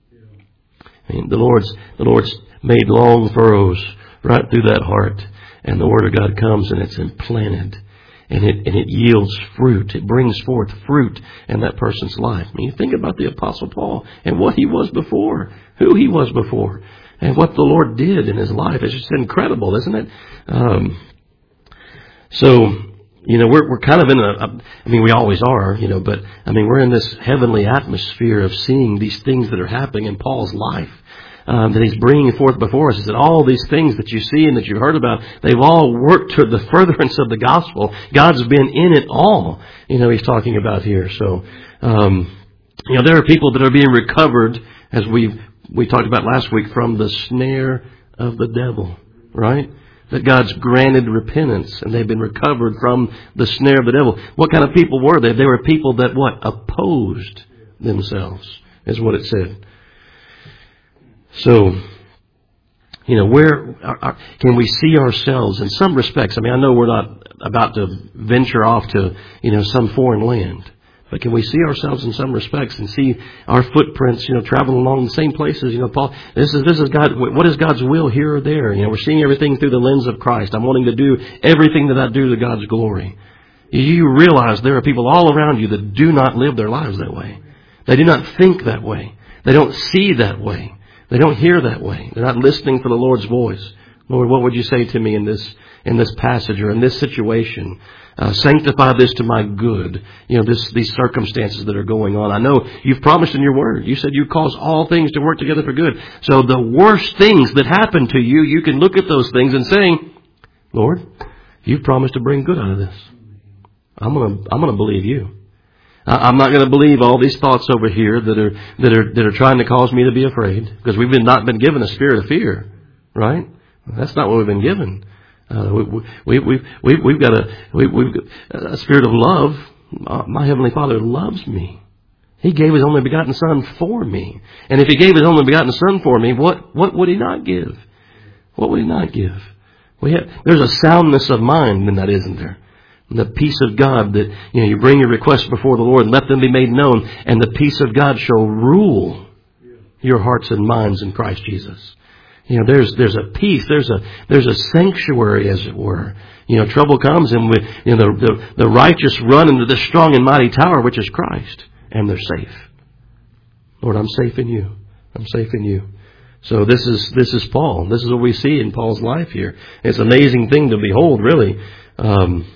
I mean, the Lord's, the Lord's made long furrows right through that heart. And the Word of God comes and it's implanted. And it, and it yields fruit. It brings forth fruit in that person's life. I mean, think about the Apostle Paul and what he was before. Who he was before. And what the Lord did in his life. It's just incredible, isn't it? Um, so, you know, we're, we're kind of in a, a, I mean, we always are, you know, but, I mean, we're in this heavenly atmosphere of seeing these things that are happening in Paul's life, um, that he's bringing forth before us. He said, all these things that you see and that you've heard about, they've all worked toward the furtherance of the gospel. God's been in it all, you know, he's talking about here. So, um, you know, there are people that are being recovered, as we we talked about last week, from the snare of the devil, right? That God's granted repentance and they've been recovered from the snare of the devil. What kind of people were they? They were people that what? Opposed themselves, is what it said. So, you know, where are, are, can we see ourselves in some respects? I mean, I know we're not about to venture off to, you know, some foreign land. But can we see ourselves in some respects and see our footprints, you know, traveling along the same places? You know, Paul, this is, this is God, what is God's will here or there? You know, we're seeing everything through the lens of Christ. I'm wanting to do everything that I do to God's glory. You realize there are people all around you that do not live their lives that way. They do not think that way. They don't see that way. They don't hear that way. They're not listening for the Lord's voice. Lord, what would you say to me in this, in this passage or in this situation? Uh, sanctify this to my good. You know, this, these circumstances that are going on. I know you've promised in your word. You said you cause all things to work together for good. So the worst things that happen to you, you can look at those things and say, Lord, you've promised to bring good out of this. I'm gonna, I'm gonna believe you. I'm not going to believe all these thoughts over here that are, that are, that are trying to cause me to be afraid, because we've been not been given a spirit of fear, right? That's not what we've been given. Uh, we, we, we, we, we've got a, we, we've got a spirit of love. My Heavenly Father loves me. He gave His only begotten Son for me. And if He gave His only begotten Son for me, what, what would He not give? What would He not give? We have, there's a soundness of mind in that, isn't there? And the peace of God that, you know, you bring your requests before the Lord and let them be made known, and the peace of God shall rule your hearts and minds in Christ Jesus. You know, there's, there's a peace, there's a, there's a sanctuary, as it were. You know, trouble comes and we, you know, the, the, the righteous run into the strong and mighty tower, which is Christ, and they're safe. Lord, I'm safe in you. I'm safe in you. So this is, this is Paul. This is what we see in Paul's life here. It's an amazing thing to behold, really. Um,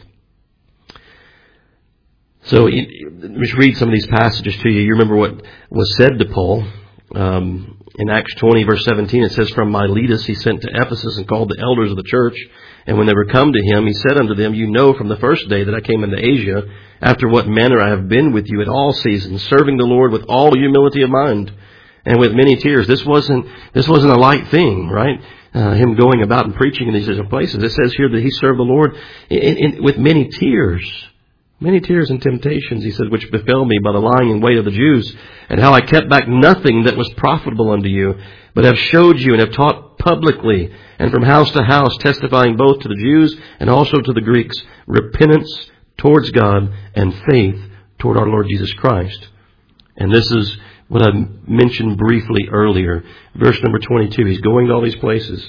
so let's read some of these passages to you. You remember what was said to Paul. Um, In Acts twenty, verse seventeen, it says, From Miletus he sent to Ephesus and called the elders of the church. And when they were come to him, he said unto them, You know from the first day that I came into Asia, after what manner I have been with you at all seasons, serving the Lord with all humility of mind and with many tears. This wasn't, this wasn't a light thing, right? Uh, him going about and preaching in these different places. It says here that he served the Lord in, in, with many tears. Many tears and temptations, he said, which befell me by the lying in wait of the Jews, and how I kept back nothing that was profitable unto you, but have showed you and have taught publicly, and from house to house, testifying both to the Jews and also to the Greeks, repentance towards God and faith toward our Lord Jesus Christ. And this is what I mentioned briefly earlier. Verse number twenty-two, he's going to all these places.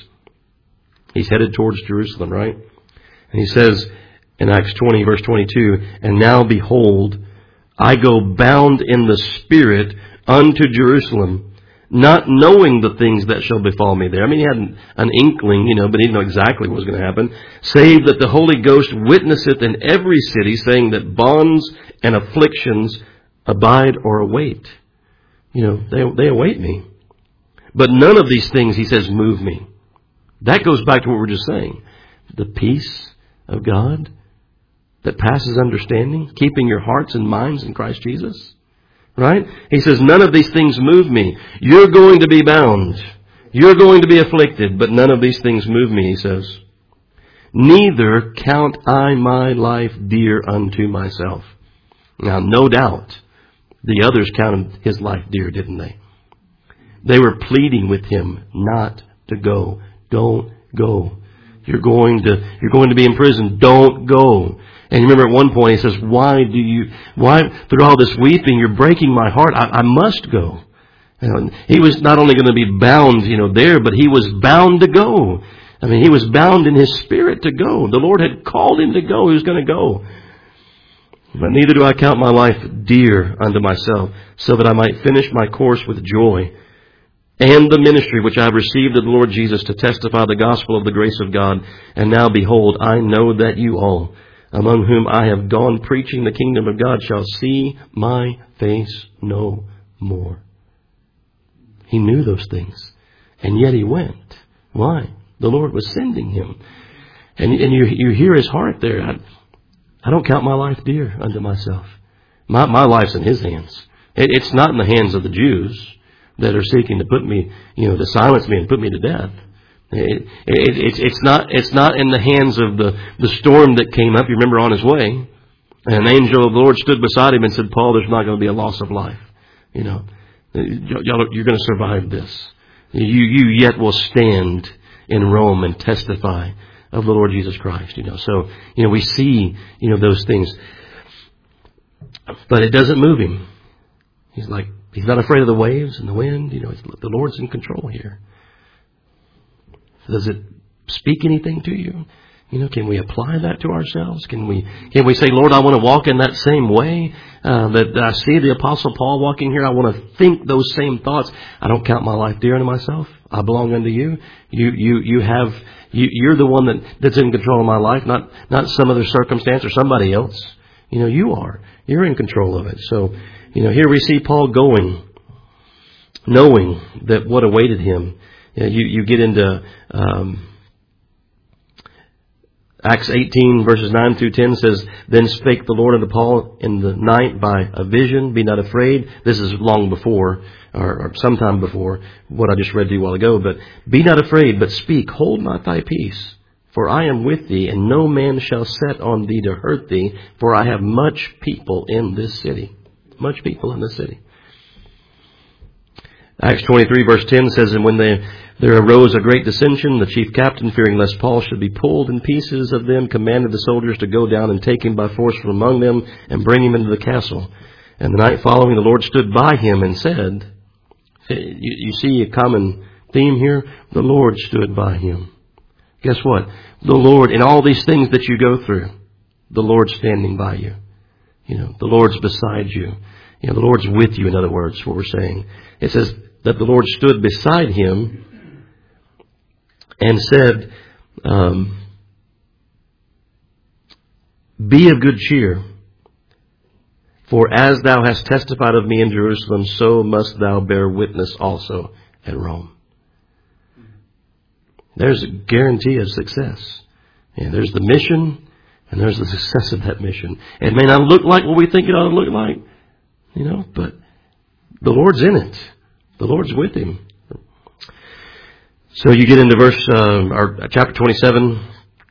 He's headed towards Jerusalem, right? And he says, in Acts twenty, verse twenty-two, And now behold, I go bound in the Spirit unto Jerusalem, not knowing the things that shall befall me there. I mean, he had an, an inkling, you know, but he didn't know exactly what was going to happen. Save that the Holy Ghost witnesseth in every city, saying that bonds and afflictions abide or await. You know, they, they await me. But none of these things, he says, move me. That goes back to what we were just saying. The peace of God that passes understanding, keeping your hearts and minds in Christ Jesus. Right? He says, none of these things move me. You're going to be bound. You're going to be afflicted, but none of these things move me, he says. Neither count I my life dear unto myself. Now, no doubt, the others counted his life dear, didn't they? They were pleading with him not to go. Don't go. You're going to, you're going to be in prison. Don't go. And you remember at one point he says, why do you, why, through all this weeping, you're breaking my heart. I, I must go. You know, he was not only going to be bound, you know, there, but he was bound to go. I mean, he was bound in his spirit to go. The Lord had called him to go. He was going to go. But neither do I count my life dear unto myself, so that I might finish my course with joy, and the ministry which I have received of the Lord Jesus to testify the gospel of the grace of God. And now behold, I know that you all, among whom I have gone preaching the kingdom of God, shall see my face no more. He knew those things, and yet he went. Why? The Lord was sending him. And, and you, you hear his heart there. I, I don't count my life dear unto myself. My, my life's in his hands. It, it's not in the hands of the Jews that are seeking to put me, you know, to silence me and put me to death. It, it, it, it's not, it's not in the hands of the, the storm that came up. You remember on his way, and an angel of the Lord stood beside him and said, Paul, there's not going to be a loss of life. You know, y'all, you're going to survive this. You, you yet will stand in Rome and testify of the Lord Jesus Christ. You know, so, you know, we see, you know, those things, but it doesn't move him. He's like, he's not afraid of the waves and the wind. You know, the Lord's in control here. Does it speak anything to you? You know, can we apply that to ourselves? Can we can we say, Lord, I want to walk in that same way uh, that I see the Apostle Paul walking here? I want to think those same thoughts. I don't count my life dear unto myself. I belong unto you. You you you have you, you're the one that, that's in control of my life, not not some other circumstance or somebody else. You know, you are. You're in control of it. So, you know, here we see Paul going, knowing that what awaited him. You, know, you, you get into um, Acts eighteen, verses nine through ten says, Then spake the Lord unto Paul in the night by a vision, Be not afraid. This is long before, or, or sometime before what I just read to you a while ago. But be not afraid, but speak. Hold not thy peace. For I am with thee, and no man shall set on thee to hurt thee. For I have much people in this city. Much people in this city. Acts twenty-three, verse ten says, And when they, there arose a great dissension, the chief captain, fearing lest Paul should be pulled in pieces of them, commanded the soldiers to go down and take him by force from among them and bring him into the castle. And the night following, the Lord stood by him and said, you, you see a common theme here? The Lord stood by him. Guess what? The Lord, in all these things that you go through, the Lord's standing by you. You know, the Lord's beside you. You know, the Lord's with you, in other words, what we're saying. It says that the Lord stood beside him and said, um, Be of good cheer, for as thou hast testified of me in Jerusalem, so must thou bear witness also at Rome. There's a guarantee of success. And there's the mission, and there's the success of that mission. It may not look like what we think it ought to look like, you know, but the Lord's in it. The Lord's with him. So you get into verse, uh, or chapter twenty-seven,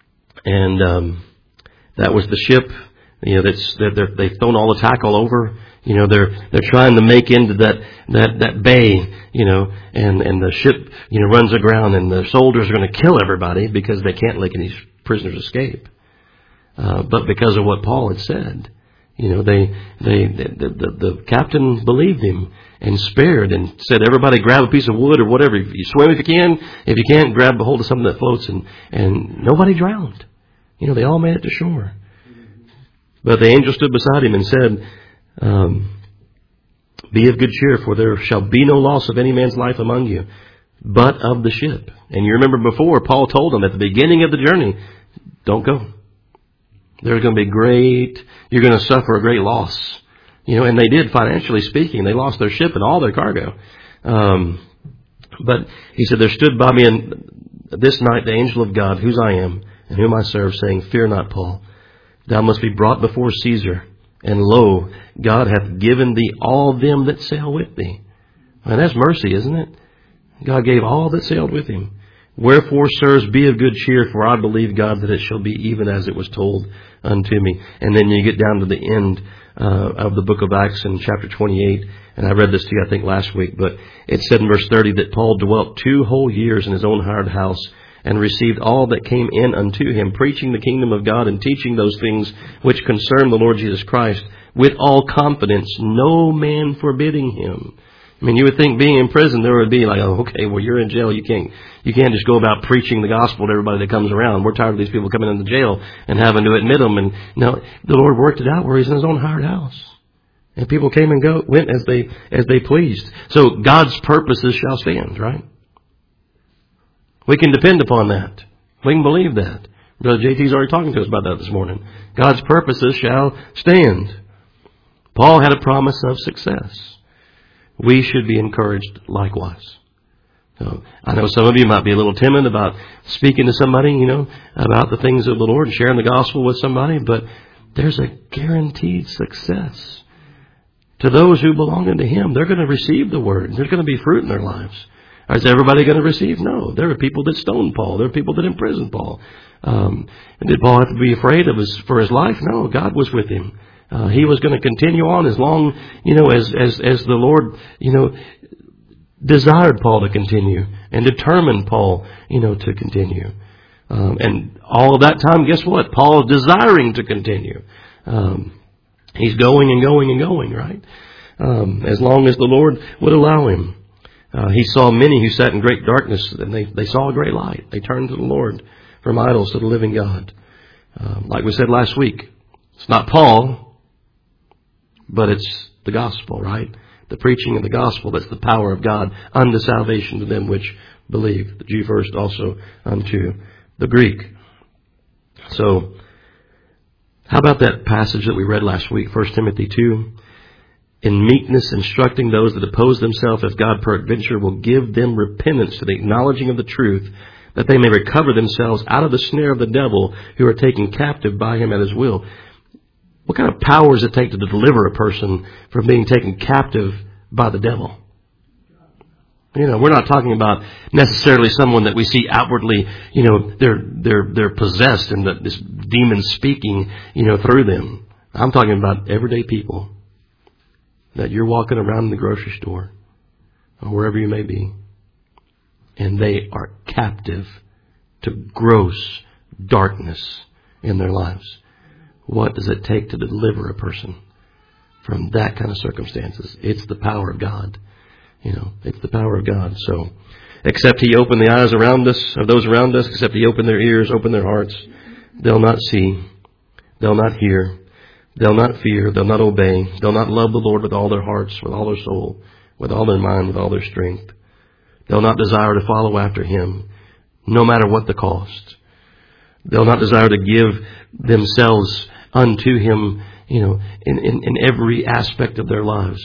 and um, that was the ship. You know, that's they're, they've thrown all the tackle over. You know, they're they're trying to make into that that that bay. You know, and and the ship you know runs aground, and the soldiers are going to kill everybody because they can't let any prisoners escape. Uh, but because of what Paul had said, you know, they they the, the the captain believed him and spared and said, everybody grab a piece of wood or whatever. If you swim if you can, if you can't, grab a hold of something that floats, and and nobody drowned. You know, they all made it to shore. But the angel stood beside him and said, um, be of good cheer, for there shall be no loss of any man's life among you, but of the ship. And you remember before, Paul told them at the beginning of the journey, don't go. There's going to be great, you're going to suffer a great loss. You know, and they did, financially speaking. They lost their ship and all their cargo. Um, but he said, there stood by me in this night the angel of God, whose I am, and whom I serve, saying, fear not, Paul. Thou must be brought before Caesar. And lo, God hath given thee all them that sail with thee. And that's mercy, isn't it? God gave all that sailed with him. Wherefore, sirs, be of good cheer, for I believe God that it shall be even as it was told unto me. And then you get down to the end uh, of the book of Acts in chapter twenty-eight. And I read this to you, I think, last week. But it said in verse thirty that Paul dwelt two whole years in his own hired house, and received all that came in unto him, preaching the kingdom of God and teaching those things which concern the Lord Jesus Christ, with all confidence, no man forbidding him. I mean, you would think being in prison, there would be like, oh, okay, well, you're in jail. You can't, you can't just go about preaching the gospel to everybody that comes around. We're tired of these people coming into jail and having to admit them. And no, the Lord worked it out where he's in his own hired house. And people came and go, went as they, as they pleased. So God's purposes shall stand, right? We can depend upon that. We can believe that. Brother J T's already talking to us about that this morning. God's purposes shall stand. Paul had a promise of success. We should be encouraged likewise. So I know some of you might be a little timid about speaking to somebody, you know, about the things of the Lord and sharing the gospel with somebody, but there's a guaranteed success. To those who belong unto him, they're going to receive the word. There's going to be fruit in their lives. Is everybody going to receive? No. There are people that stoned Paul. There are people that imprisoned Paul. Um, and did Paul have to be afraid of his for his life? No. God was with him. Uh, he was going to continue on as long, you know, as, as, as the Lord, you know, desired Paul to continue and determined Paul, you know, to continue. Um, and all of that time, guess what? Paul is desiring to continue. Um, he's going and going and going, right? Um, as long as the Lord would allow him. Uh, he saw many who sat in great darkness, and they, they saw a great light. They turned to the Lord from idols to the living God. Um, like we said last week, it's not Paul, but it's the gospel, right? The preaching of the gospel, that's the power of God unto salvation to them which believe. The Jew first, also unto the Greek. So, how about that passage that we read last week, First Timothy two? In meekness instructing those that oppose themselves, if God peradventure will give them repentance to the acknowledging of the truth, that they may recover themselves out of the snare of the devil, who are taken captive by him at his will. What kind of power does it take to deliver a person from being taken captive by the devil? You know, we're not talking about necessarily someone that we see outwardly, you know, they're they're they're possessed and that this demon speaking, you know, through them. I'm talking about everyday people that you're walking around in the grocery store or wherever you may be, and they are captive to gross darkness in their lives. What does it take to deliver a person from that kind of circumstances? It's the power of God. You know, it's the power of God. So, except he open the eyes around us, of those around us, except he open their ears, open their hearts, they'll not see, they'll not hear, they'll not fear, they'll not obey, they'll not love the Lord with all their hearts, with all their soul, with all their mind, with all their strength. They'll not desire to follow after him, no matter what the cost. They'll not desire to give themselves unto him, you know, in, in, in every aspect of their lives.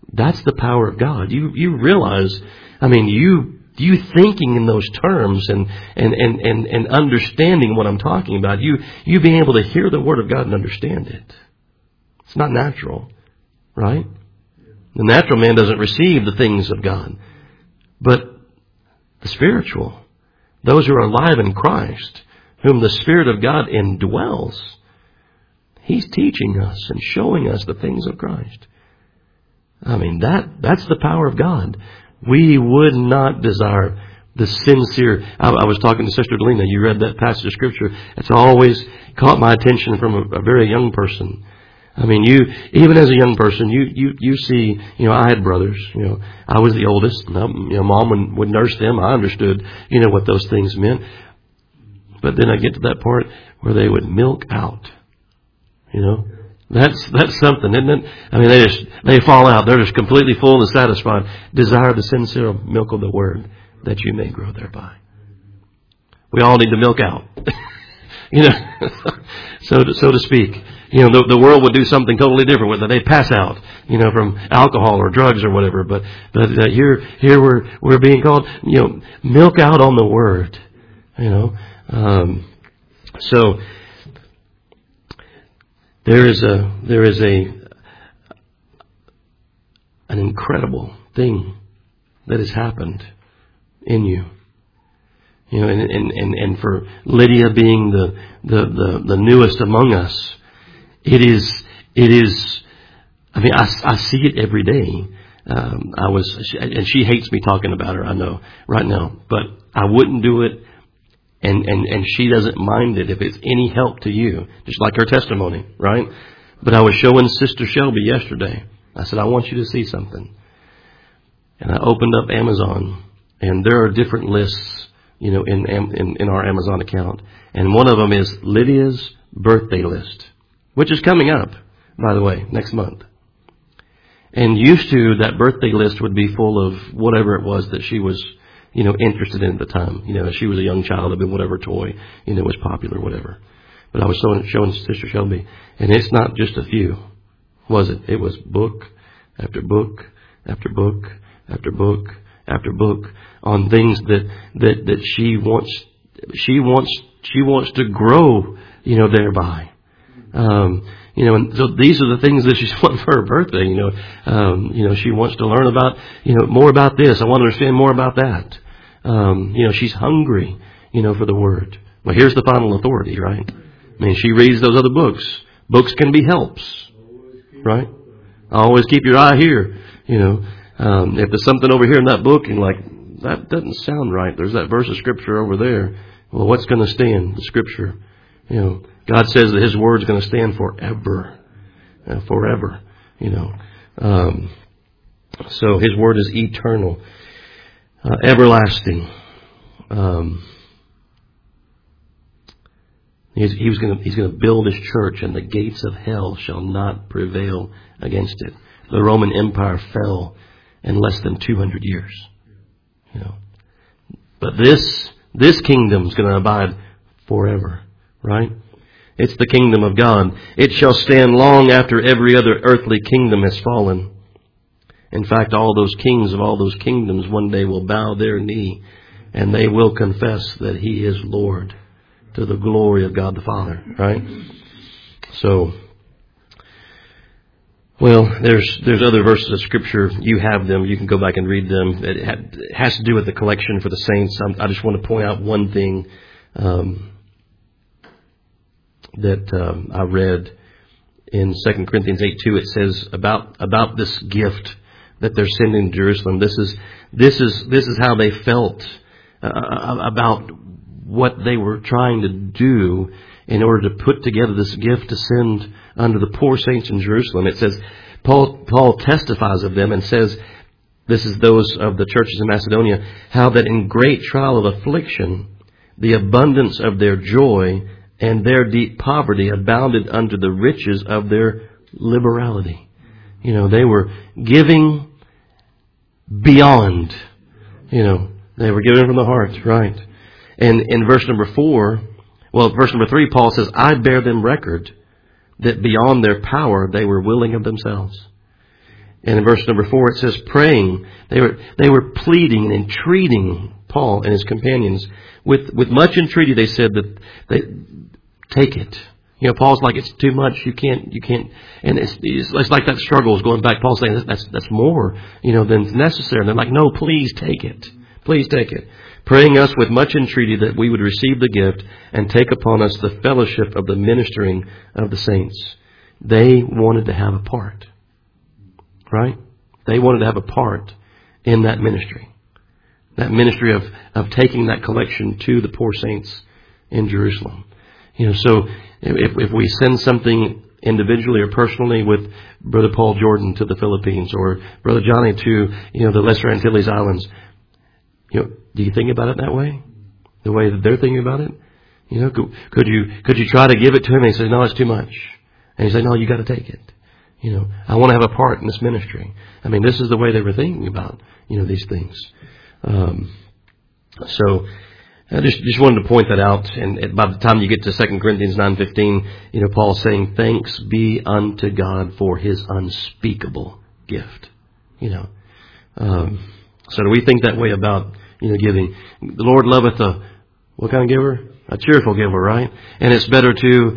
That's the power of God. You you realize, I mean, you you thinking in those terms and and, and, and, and understanding what I'm talking about, you you being able to hear the Word of God and understand it. It's not natural, right? The natural man doesn't receive the things of God. But the spiritual, those who are alive in Christ, whom the Spirit of God indwells, He's teaching us and showing us the things of Christ. I mean, that that's the power of God. We would not desire the sincere. I, I was talking to Sister Delina. You read that passage of Scripture. It's always caught my attention from a, a very young person. I mean, you, even as a young person, you, you, you see, you know, I had brothers, you know, I was the oldest, you know, Mom would, would nurse them. I understood, you know, what those things meant. But then I get to that part where they would milk out, you know, that's, that's something, isn't it? I mean, they just, they fall out. They're just completely full and satisfied. Desire the sincere milk of the Word that you may grow thereby. We all need to milk out, you know, so to, so to speak. You know, the, the world would do something totally different with it. They'd pass out, you know, from alcohol or drugs or whatever. But, but uh, here, here we're, we're being called, you know, milk out on the Word, you know. Um, so, there is a, there is a, an incredible thing that has happened in you. You know, and, and, and, and for Lydia being the, the, the, the newest among us, It is, it is, I mean, I, I see it every day. Um, I was, and she hates me talking about her, I know, right now, but I wouldn't do it, and, and, and she doesn't mind it if it's any help to you, just like her testimony, right? But I was showing Sister Shelby yesterday. I said, I want you to see something. And I opened up Amazon, and there are different lists, you know, in, in, in our Amazon account. And one of them is Lydia's birthday list, which is coming up, by the way, next month. And used to, that birthday list would be full of whatever it was that she was, you know, interested in at the time. You know, she was a young child, it'd been whatever toy, you know, was popular, whatever. But I was showing, showing Sister Shelby, and it's not just a few, was it? It was book after book after book after book after book on things that, that, that she wants, she wants, she wants to grow, you know, thereby. Um, you know, and so these are the things that she's wanting for her birthday. You know, um, you know, she wants to learn about, you know, more about this. I want to understand more about that. Um, you know, she's hungry, you know, for the Word. Well, here's the final authority, right? I mean, she reads those other books. Books can be helps, right? Always keep your eye here. You know, um, if there's something over here in that book and like, that doesn't sound right. There's that verse of Scripture over there. Well, what's going to stand? The Scripture, you know. God says that His Word is going to stand forever, uh, forever, you know. Um, so His Word is eternal, uh, everlasting. Um, he's, he was going to, He's going to build His church, and the gates of hell shall not prevail against it. The Roman Empire fell in less than two hundred years, you know. But this this kingdom is going to abide forever, right? It's the kingdom of God. It shall stand long after every other earthly kingdom has fallen. In fact, all those kings of all those kingdoms one day will bow their knee and they will confess that He is Lord to the glory of God the Father, right? So, well, there's there's other verses of Scripture. You have them. You can go back and read them. It has to do with the collection for the saints. I just want to point out one thing. Um, that um, I read in Second Corinthians eight two. It says about about this gift that they're sending to Jerusalem. This is this is this is how they felt uh, about what they were trying to do in order to put together this gift to send unto the poor saints in Jerusalem. It says Paul Paul testifies of them and says, this is those of the churches in Macedonia, how that in great trial of affliction the abundance of their joy and their deep poverty abounded unto the riches of their liberality. You know, they were giving beyond. You know, they were giving from the heart, right? And in verse number four, well, verse number three, Paul says, I bear them record that beyond their power they were willing of themselves. And in verse number four, it says praying. They were, they were pleading and entreating Paul and his companions. With, with much entreaty, they said that they take it. You know, Paul's like, it's too much. You can't, you can't. And it's, it's, it's like that struggle is going back. Paul's saying that's, that's more, you know, than necessary. And they're like, no, please take it. Please take it. Praying us with much entreaty that we would receive the gift and take upon us the fellowship of the ministering of the saints. They wanted to have a part. Right? They wanted to have a part in that ministry. That ministry of, of taking that collection to the poor saints in Jerusalem. You know, so if, if we send something individually or personally with Brother Paul Jordan to the Philippines or Brother Johnny to, you know, the Lesser Antilles Islands, you know, do you think about it that way? The way that they're thinking about it? You know, could, could you, could you try to give it to him and he says, no, it's too much. And he says, no, you got to take it. You know, I want to have a part in this ministry. I mean, this is the way they were thinking about, you know, these things. Um, so I just, just wanted to point that out. And by the time you get to Second Corinthians nine fifteen, you know, Paul's saying, thanks be unto God for his unspeakable gift. You know, um, so do we think that way about, you know, giving? The Lord loveth a, what kind of giver? A cheerful giver, right? And it's better to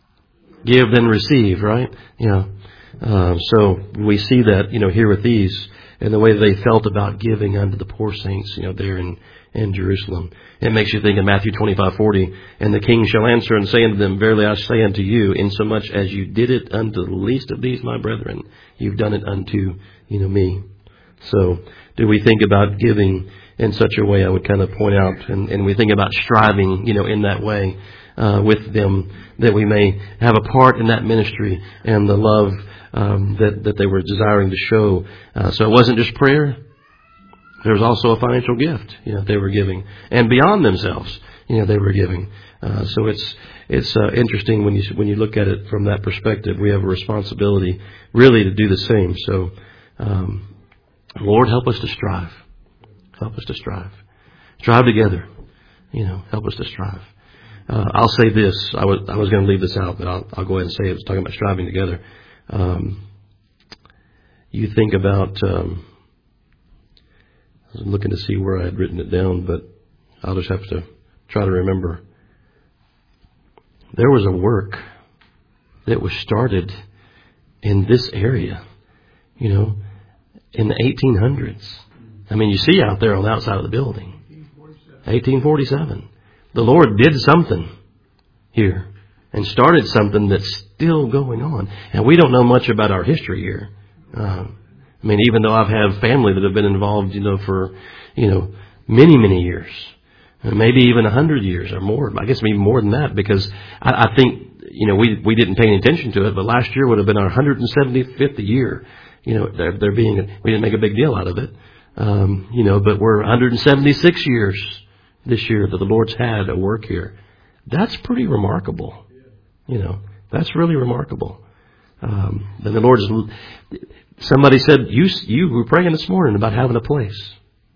give than receive, right? You know, uh, so we see that, you know, here with these and the way they felt about giving unto the poor saints, you know, there in, in Jerusalem. It makes you think of Matthew twenty-five forty, and the king shall answer and say unto them, verily I say unto you, insomuch as you did it unto the least of these my brethren, you've done it unto, you know, me. So do we think about giving in such a way? I would kind of point out, and, and we think about striving, you know, in that way uh, with them, that we may have a part in that ministry and the love um, that, that they were desiring to show. Uh, so it wasn't just prayer. There was also a financial gift, you know, they were giving, and beyond themselves, you know, they were giving. Uh, so it's it's uh, interesting when you when you look at it from that perspective. We have a responsibility, really, to do the same. So, um, Lord, help us to strive. Help us to strive. Strive together. You know, help us to strive. Uh, I'll say this. I was I was going to leave this out, but I'll I'll go ahead and say it. I was talking about striving together. Um, you think about. Um, I was looking to see where I had written it down, but I'll just have to try to remember. There was a work that was started in this area, you know, in the eighteen hundreds. I mean, you see out there on the outside of the building, eighteen forty-seven. The Lord did something here and started something that's still going on. And we don't know much about our history here. Um, I mean, even though I've had family that have been involved, you know, for, you know, many, many years, maybe even a hundred years or more. I guess maybe more than that, because I, I think, you know, we, we didn't pay any attention to it, but last year would have been our one hundred seventy-fifth year. You know, there, there being, we didn't make a big deal out of it. Um, you know, but we're one hundred seventy-six years this year that the Lord's had a work here. That's pretty remarkable. You know, that's really remarkable. Um, and the Lord's, somebody said, you, you were praying this morning about having a place.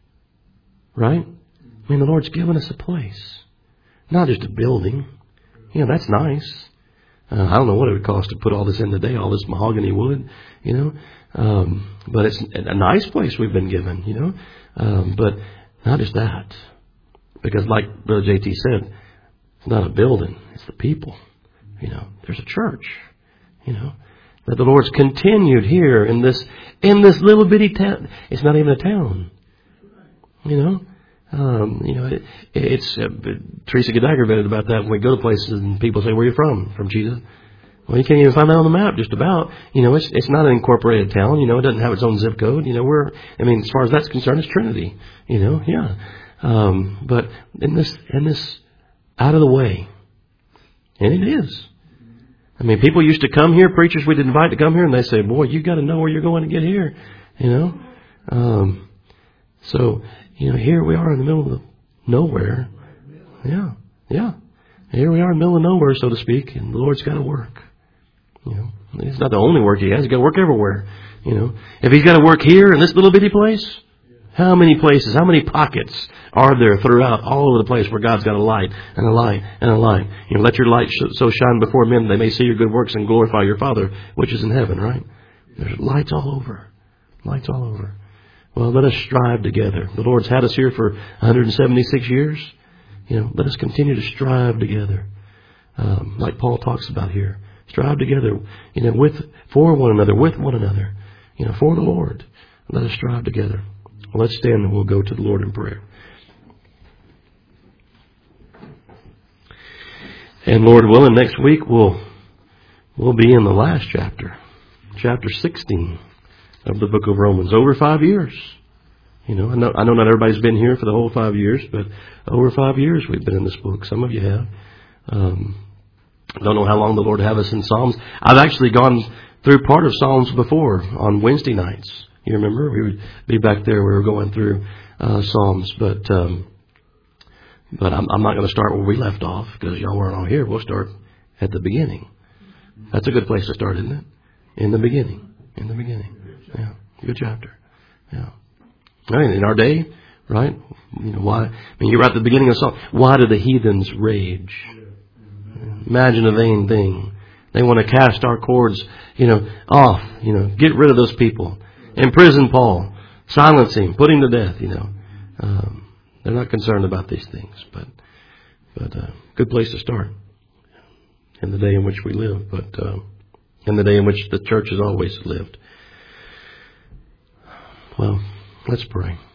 Right? I mean, the Lord's given us a place. Not just a building. You know, that's nice. Uh, I don't know what it would cost to put all this in today, all this mahogany wood, you know. Um, but it's a nice place we've been given, you know. Um, but not just that. Because like Brother J T said, it's not a building, it's the people. You know, there's a church, you know. That the Lord's continued here in this in this little bitty town. It's not even a town, you know. Um, you know, it, it's uh, Teresa get aggravated about that when we go to places and people say, "Where are you from?" From Cheetah. Well, you can't even find that on the map. Just about, you know, it's it's not an incorporated town. You know, it doesn't have its own zip code. You know, we're I mean, as far as that's concerned, it's Trinity. You know, yeah. Um, but in this in this out of the way, and it is. I mean, people used to come here, preachers we'd invite to come here, and they say, boy, you got to know where you're going to get here, you know. Um, so, you know, here we are in the middle of nowhere. Yeah, yeah. Here we are in the middle of nowhere, so to speak, and the Lord's got to work. You know, it's not the only work He has. He's got to work everywhere, you know. If He's got to work here in this little bitty place, how many places, how many pockets are there throughout all over the place where God's got a light and a light and a light? You know, let your light sh- so shine before men they may see your good works and glorify your Father which is in heaven, right? There's lights all over. Lights all over. Well, let us strive together. The Lord's had us here for one hundred seventy-six years. You know, let us continue to strive together. Um, like Paul talks about here. Strive together, you know, with, for one another, with one another. You know, for the Lord. Let us strive together. Well, let's stand and we'll go to the Lord in prayer. And Lord willing, next week we'll we'll be in the last chapter, chapter sixteen of the book of Romans. Over five years, you know. I know I know not everybody's been here for the whole five years, but over five years we've been in this book. Some of you have. Um, I don't know how long the Lord have us in Psalms. I've actually gone through part of Psalms before on Wednesday nights. You remember we would be back there. We were going through uh, Psalms, but. Um, But I'm, I'm not going to start where we left off because y'all weren't all here. We'll start at the beginning. That's a good place to start, isn't it? In the beginning. In the beginning. Yeah. Good chapter. Yeah. I mean, in our day, right? You know, why? I mean, you're right at the beginning of the song. Why do the heathens rage? Imagine a vain thing. They want to cast our cords, you know, off. You know, get rid of those people. Imprison Paul. Silence him. Put him to death, you know. Um, They're not concerned about these things, but but uh, good place to start in the day in which we live, but uh, in the day in which the church has always lived. Well, let's pray.